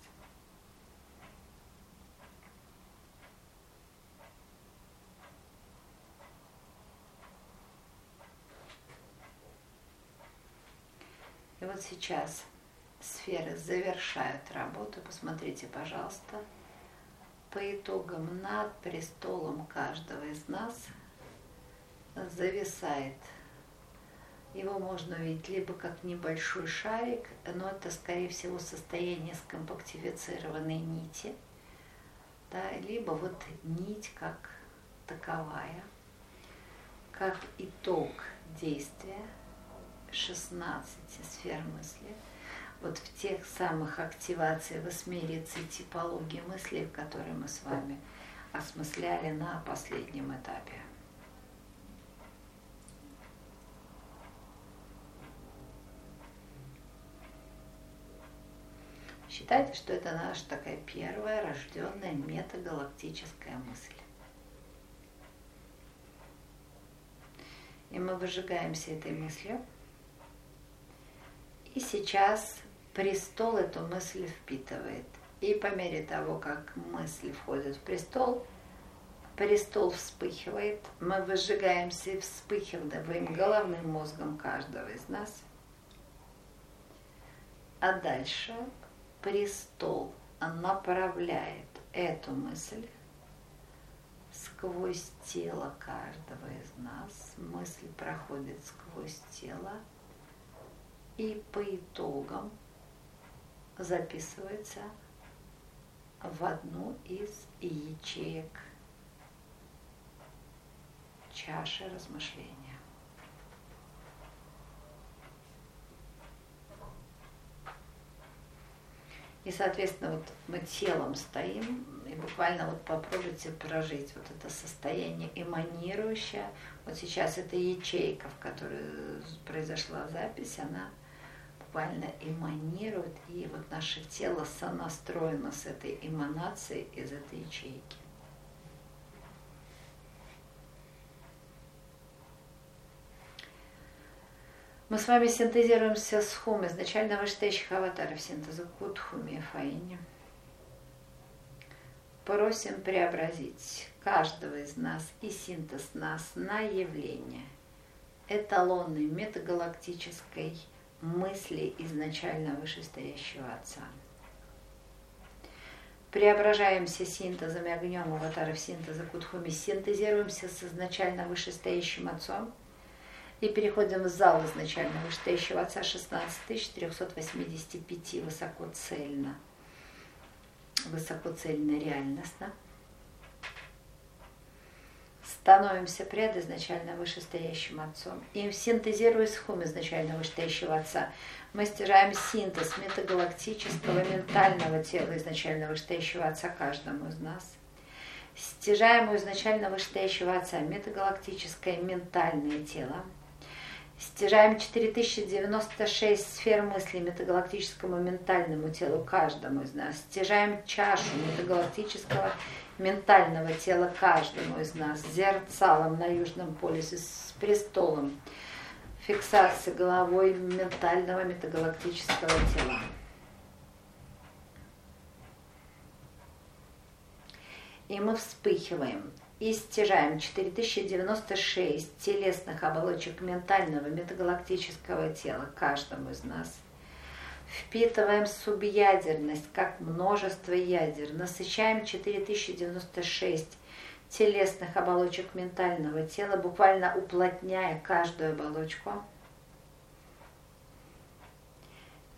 И вот сейчас сферы завершают работу. Посмотрите, пожалуйста, по итогам над престолом каждого из нас зависает. Его можно увидеть либо как небольшой шарик, но это, скорее всего, состояние скомпактифицированной нити, да, либо вот нить как таковая, как итог действия шестнадцати сфер мысли, вот в тех самых активациях восьмирицы типологии мысли, которые мы с вами осмысляли на последнем этапе. Считайте, что это наша такая первая рожденная метагалактическая мысль. И мы выжигаемся этой мыслью. И сейчас престол эту мысль впитывает. И по мере того, как мысли входят в престол, престол вспыхивает, мы выжигаемся и вспыхиваем головным мозгом каждого из нас. А дальше престол направляет эту мысль сквозь тело каждого из нас. Мысль проходит сквозь тело. И по итогам записывается в одну из ячеек чаши размышления. И, соответственно, вот мы телом стоим, и буквально вот попробуйте прожить вот это состояние эманирующее. Вот сейчас эта ячейка, в которой произошла запись, она буквально эманирует, и вот наше тело сонастроено с этой эманацией из этой ячейки. Мы с вами синтезируемся с хум, изначально вышестоящих аватаров синтеза Кудхуми и Фаини. Просим преобразить каждого из нас и синтез нас на явление эталонной метагалактической мысли изначально вышестоящего Отца. Преображаемся синтезами огнем аватаров синтеза Кудхуми, синтезируемся с изначально вышестоящим Отцом и переходим в зал изначально вышестоящего Отца шестнадцать тысяч четыреста восемьдесят пять высокоцельно, высокоцельно реальностно. Становимся пред изначально вышестоящим Отцом. И синтезируясь с хум изначально вышестоящего Отца, мы стяжаем синтез метагалактического ментального тела изначально вышестоящего Отца каждому из нас. Стяжаем у изначально вышестоящего Отца метагалактическое ментальное тело. Стяжаем четыре тысячи девяносто шесть сфер мысли метагалактическому ментальному телу каждому из нас. Стяжаем чашу метагалактического ментального тела каждому из нас, зерцалом на Южном полюсе, с престолом фиксации головой ментального метагалактического тела. И мы вспыхиваем и стяжаем четыре тысячи девяносто шесть телесных оболочек ментального метагалактического тела каждому из нас. Впитываем субъядерность, как множество ядер. Насыщаем четыре тысячи девяносто шесть телесных оболочек ментального тела, буквально уплотняя каждую оболочку.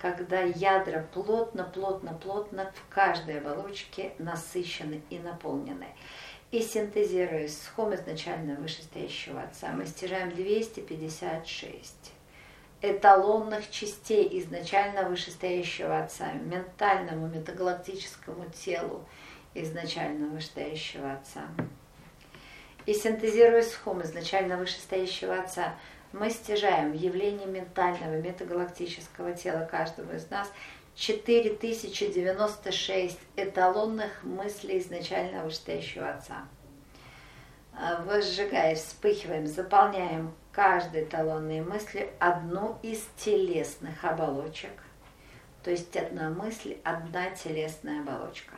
когда ядра плотно, плотно, плотно в каждой оболочке насыщены и наполнены. И синтезируясь с хом изначально вышестоящего Отца, мы стяжаем двести пятьдесят шесть эталонных частей изначально вышестоящего Отца, ментальному, метагалактическому телу изначально вышестоящего Отца. И синтезируясь с хом изначально вышестоящего Отца, мы стяжаем в явлении ментального, метагалактического тела каждого из нас четыре тысячи девяносто шесть эталонных мыслей изначально вышестоящего Отца. Возжигаясь, вспыхиваем, заполняем каждой эталонной мыслью одну из телесных оболочек. То есть одна мысль, одна телесная оболочка.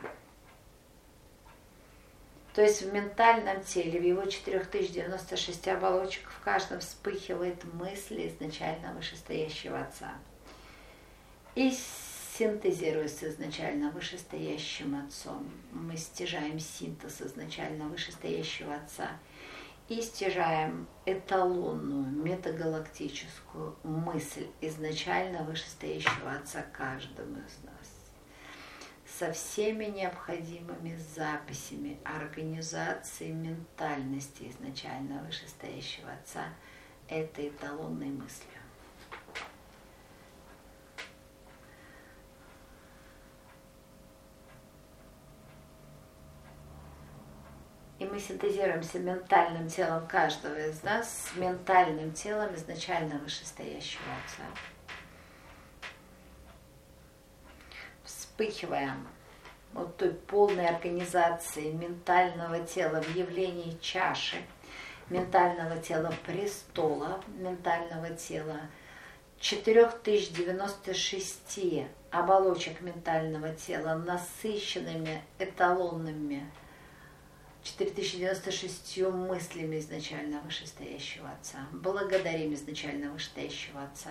То есть в ментальном теле, в его четыре тысячи девяносто шесть оболочек, в каждом вспыхивает мысль изначально вышестоящего Отца. И синтезируясь с изначально вышестоящим Отцом, мы стяжаем синтез изначально вышестоящего Отца и стяжаем эталонную метагалактическую мысль изначально вышестоящего Отца каждому из нас, со всеми необходимыми записями организации ментальности изначально вышестоящего Отца этой эталонной мыслью. И мы синтезируемся ментальным телом каждого из нас с ментальным телом изначально вышестоящего Отца. Вспыхиваем вот той полной организации ментального тела в явлении чаши, ментального тела престола, ментального тела четыре тысячи девяносто шесть оболочек ментального тела, насыщенными эталонными четыре тысячи девяносто шесть мыслями изначально вышестоящего Отца. Благодарим изначально вышестоящего Отца.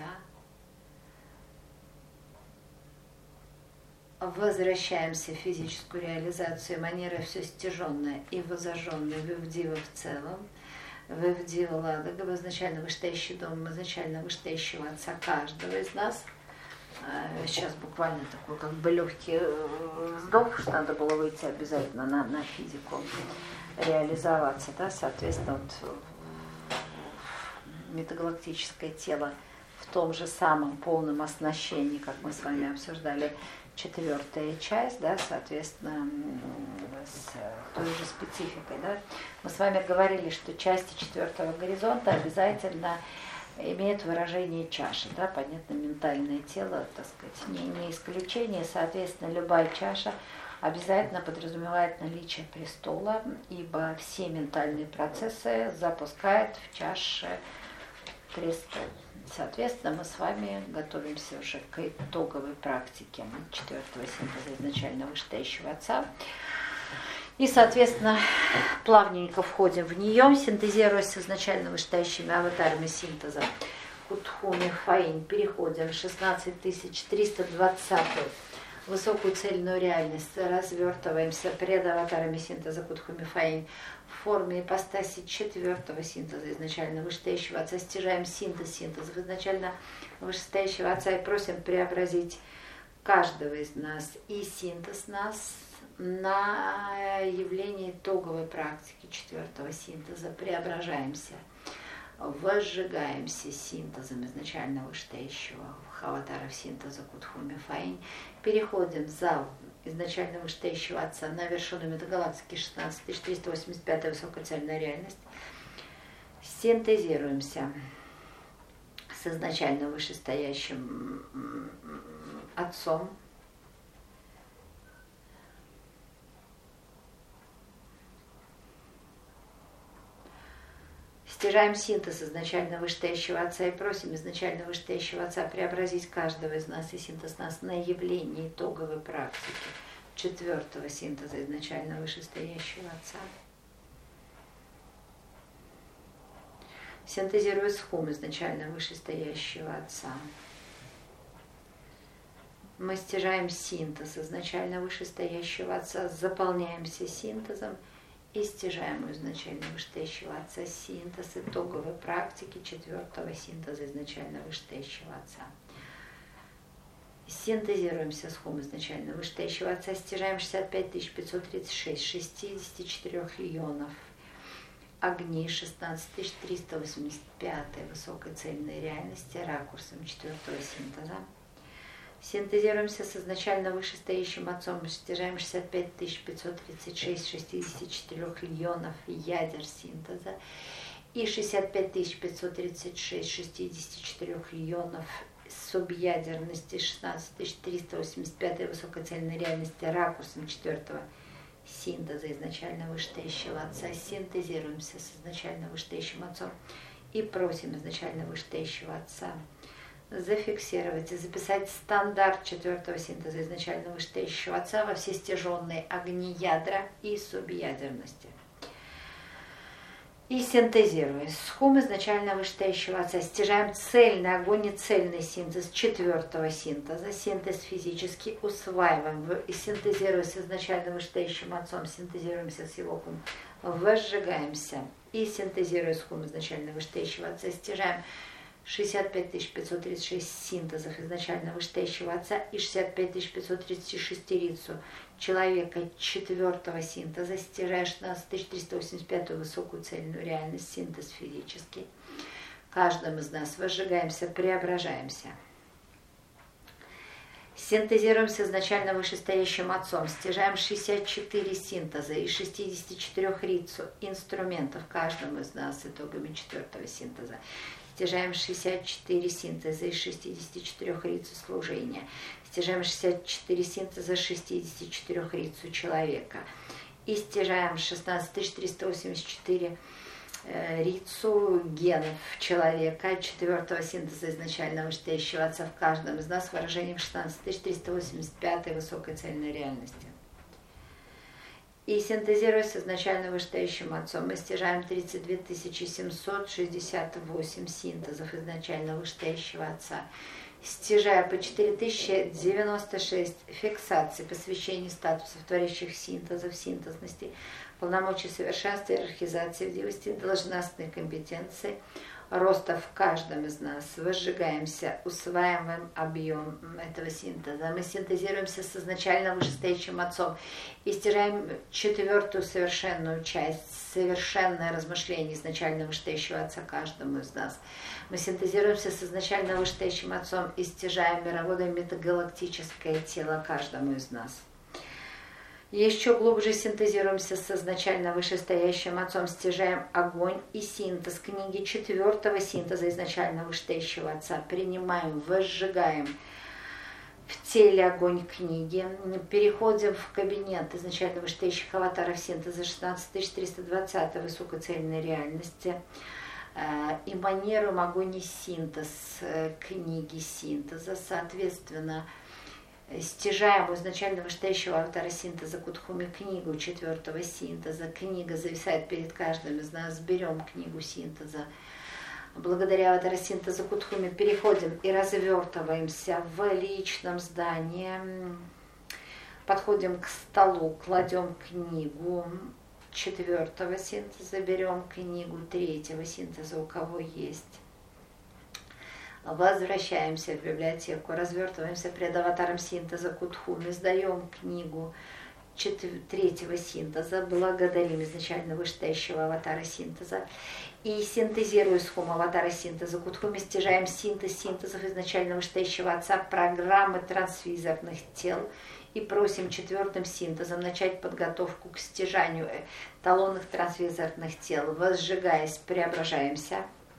Возвращаемся в физическую реализацию манеры все стяженное и возожженное в Ивдива в целом, в Ивдива Ладога, в изначально вышестоящий дом, изначально вышестоящего Отца каждого из нас. Сейчас буквально такой как бы легкий вздох, что надо было выйти обязательно на, на физику, реализоваться, да, соответственно, вот, метагалактическое тело в том же самом полном оснащении, как мы с вами обсуждали, четвертая часть, да, соответственно, с той же спецификой. Да. Мы с вами говорили, что части четвертого горизонта обязательно имеют выражение чаши, да, понятно, ментальное тело, так сказать, не, не исключение, соответственно, любая чаша обязательно подразумевает наличие престола, ибо все ментальные процессы запускает в чаше престол. Соответственно, мы с вами готовимся уже к итоговой практике четвертого синтеза изначально вышестоящего Отца. И, соответственно, плавненько входим в нее, синтезируясь с изначально вышестоящими аватарами синтеза Кутхуми Фаинь, переходим в шестнадцать тысяч триста двадцатую высокую цельную реальность, развертываемся перед аватарами синтеза Кутхуми Фаинь в форме ипостаси четвертого синтеза изначально вышестоящего Отца, стяжаем синтез синтезов изначально вышестоящего Отца и просим преобразить каждого из нас и синтез нас на явление итоговой практики четвертого синтеза. Преображаемся, возжигаемся синтезом изначально вышестоящего аватаров синтеза Кутхуми Фаинь, переходим в зал изначально вышестоящего Отца на вершину метагалактики шестнадцать тысяч триста восемьдесят пятая высокая цельная реальность, синтезируемся с изначально вышестоящим Отцом, стяжаем синтез изначально вышестоящего Отца и просим изначально вышестоящего Отца преобразить каждого из нас и синтез нас на явление итоговой практики четвертого синтеза изначально вышестоящего Отца. Синтезируя с хум изначально вышестоящего Отца, мы стяжаем синтез изначально вышестоящего Отца, заполняемся синтезом и стяжаем изначально вышестоящего Отца синтез итоговой практики четвертого синтеза изначально вышестоящего Отца. Синтезируемся с хум изначально вышестоящего Отца, стяжаем шестьдесят пять тысяч пятьсот тридцать шесть шестидесяти четырёх ионов огней, шестнадцать тысяч триста восемьдесят пять высокой цельной реальности ракурсом четвертого синтеза. Синтезируемся с изначально вышестоящим Отцом, стяжаем шестьдесят пять тысяч пятьсот тридцать шесть шестидесяти четырёх ионов ядер синтеза и шестьдесят пять тысяч пятьсот тридцать шесть шестидесяти четырёх ионов субъядерности, шестнадцать тысяч триста восемьдесят пять высокоцельной реальности ракурсом четвертого синтеза изначально вышестоящего Отца. Синтезируемся с изначально вышестоящим Отцом и просим изначально вышестоящего Отца зафиксировать и записать стандарт четвертого синтеза изначально вышестоящего Отца во все стяженные огни ядра и субъядерности. И синтезируя с хум изначально вышестоящего Отца, стяжаем цельный огонь и цельный синтез четвертого синтеза, синтез физически усваиваем и синтезируя с изначально вышестоящим Отцом, синтезируемся с его хум, возжигаемся и синтезируя с хум изначально вышестоящего Отца, стяжаем шестьдесят пять тысяч пятьсот тридцать шесть синтезов изначально вышестоящего Отца и шестьдесят пять тысяч пятьсот тридцать шестерицу человека четвертого синтеза, стяжая шестнадцать тысяч триста восемьдесят пять высокую цельную реальность, синтез физический. Каждым из нас возжигаемся, преображаемся. Синтезируемся изначально вышестоящим Отцом, стяжаем шестьдесят четыре синтеза и шестьдесят четыре рицу инструментов каждому из нас итогами четвертого синтеза. Стяжаем шестьдесят четыре синтеза из шестидесяти четырёх рицу служения. Стяжаем шестьдесят четыре синтеза шестидесяти четырёх рицу человека. И стяжаем шестнадцать тысяч триста восемьдесят четыре э, рицу генов человека, четвертого синтеза изначально вышестоящего Отца в каждом из нас, выражением шестнадцать тысяч триста восемьдесят пять высокой цельной реальности. И синтезируясь с изначально вышестоящим Отцом, мы стяжаем тридцать две тысячи семьсот шестьдесят восемь синтезов изначально вышестоящего Отца, стяжая по четыре тысячи девяносто шесть фиксаций, посвящений статусов творящих синтезов, синтезности, полномочий совершенства, иерархизации, вдивости, должностной компетенции, роста в каждом из нас, возжигаемся, усваиваем объем этого синтеза. Мы синтезируемся с изначально вышестоящим Отцом и стяжаем четвертую совершенную часть, совершенное размышление изначально вышестоящего Отца каждому из нас. Мы синтезируемся с изначально вышестоящим Отцом и стяжаем мировое метагалактическое тело каждому из нас. Еще глубже синтезируемся с изначально вышестоящим Отцом, стяжаем огонь и синтез книги четвертого синтеза изначально вышестоящего Отца, принимаем, возжигаем в теле огонь книги, переходим в кабинет изначально вышестоящих аватаров синтеза шестнадцать тысяч триста двадцать высокой цельной реальности, эманируем огонь и синтез книги синтеза, соответственно, стяжаем у изначально вышестоящего аватара синтеза Кутхуми книгу четвертого синтеза. Книга зависает перед каждым из нас. Берем книгу синтеза. Благодаря аватара синтеза Кутхуми переходим и развертываемся в личном здании. Подходим к столу, кладем книгу четвертого синтеза, берем книгу третьего синтеза, у кого есть. Возвращаемся в библиотеку, развертываемся перед аватаром синтеза Кутхуми, сдаем книгу третьего синтеза, благодарим изначально вышестоящего аватара синтеза и синтезируя с хум аватара синтеза Кутхуми, стяжаем синтез синтезов изначально вышестоящего Отца программы трансвизорных тел и просим четвертым синтезом начать подготовку к стяжанию талонных трансвизорных тел. Возжигаясь, преображаемся.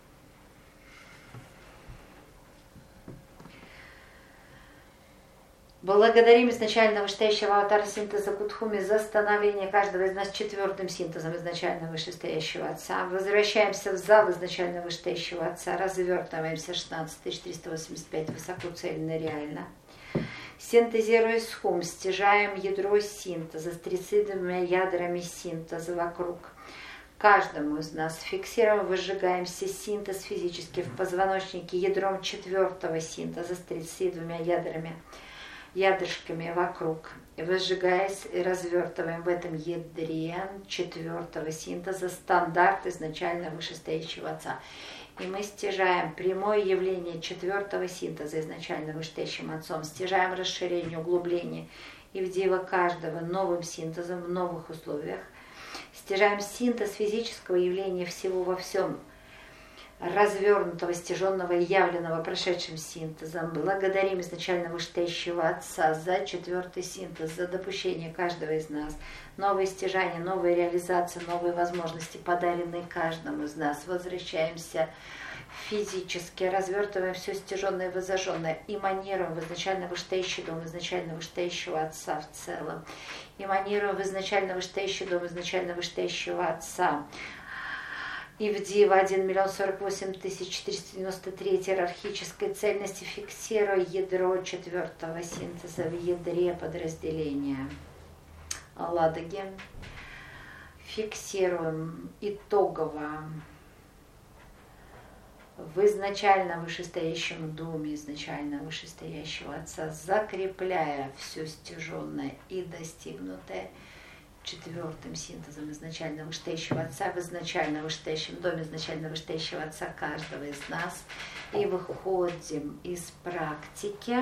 Благодарим изначально вышестоящего аватара синтеза Кутхуми за становление каждого из нас четвертым синтезом изначально вышестоящего Отца. Возвращаемся в зал изначально вышестоящего Отца, развертываемся шестнадцать тысяч триста восемьдесят пять высоко, цельно, реально. Синтезируя с хум, стяжаем ядро синтеза с тридцатью двумя ядрами синтеза вокруг каждому из нас. Фиксируем, выжигаемся синтез физически в позвоночнике ядром четвертого синтеза с тридцатью двумя ядрами ядрышками вокруг. выжигаясь и развертываем в этом ядре четвертого синтеза стандарт изначально вышестоящего Отца. И мы стяжаем прямое явление четвертого синтеза изначально вышестоящим Отцом, стяжаем расширение, углубление и вдева каждого новым синтезом в новых условиях, стяжаем синтез физического явления всего во всем, развернутого, стяженного и явленного прошедшим синтезом. Благодарим изначально вышестоящего Отца за четвертый синтез, за допущение каждого из нас. Новые стяжания, новые реализации, новые возможности, подаренные каждому из нас. Возвращаемся физически, развертываем все стяженное и воззаженное, эманируем в изначально вышестоящий дом изначально вышестоящего Отца в целом. Эманируем в изначально вышестоящий дом изначально вышестоящего Отца. И в Дива один миллион сорок восемь тысяч четыреста девяносто три иерархической цельности, фиксируя ядро четвертого синтеза в ядре подразделения Ладоги. Фиксируем итогово в изначально вышестоящем доме изначально вышестоящего Отца, закрепляя все стяженное и достигнутое четвертым синтезом изначально вышестоящего Отца в изначально вышестоящем доме изначально вышестоящего Отца каждого из нас. И выходим из практики.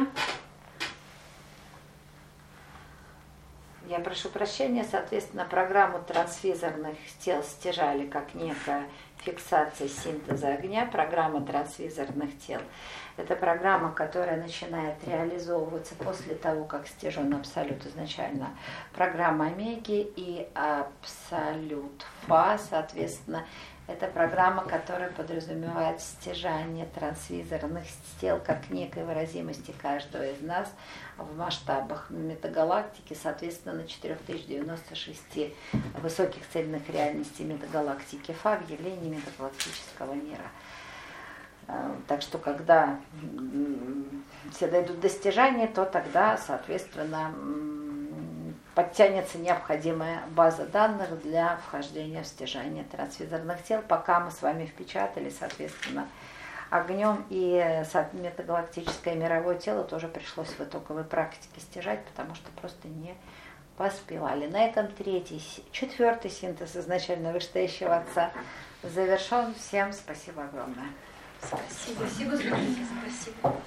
Я прошу прощения, соответственно, программу трансвизорных тел стяжали как некая фиксация синтеза огня. Программа трансвизорных тел – это программа, которая начинает реализовываться после того, как стяжен абсолют изначально программа омеги и абсолют фа, соответственно, это программа, которая подразумевает стяжание трансвизорных тел как некой выразимости каждого из нас в масштабах метагалактики, соответственно, на четыре тысячи девяносто шесть высоких цельных реальностей метагалактики Фа в явлении метагалактического мира. Так что, когда все дойдут до стяжания, то тогда, соответственно, подтянется необходимая база данных для вхождения в стяжание трансвизорных тел, пока мы с вами впечатали, соответственно, огнем, и метагалактическое мировое тело тоже пришлось в итоговой практике стяжать, потому что просто не поспевали. На этом третий, четвертый синтез изначально вышестоящего Отца завершен. Всем спасибо огромное. Спасибо. Спасибо, спасибо.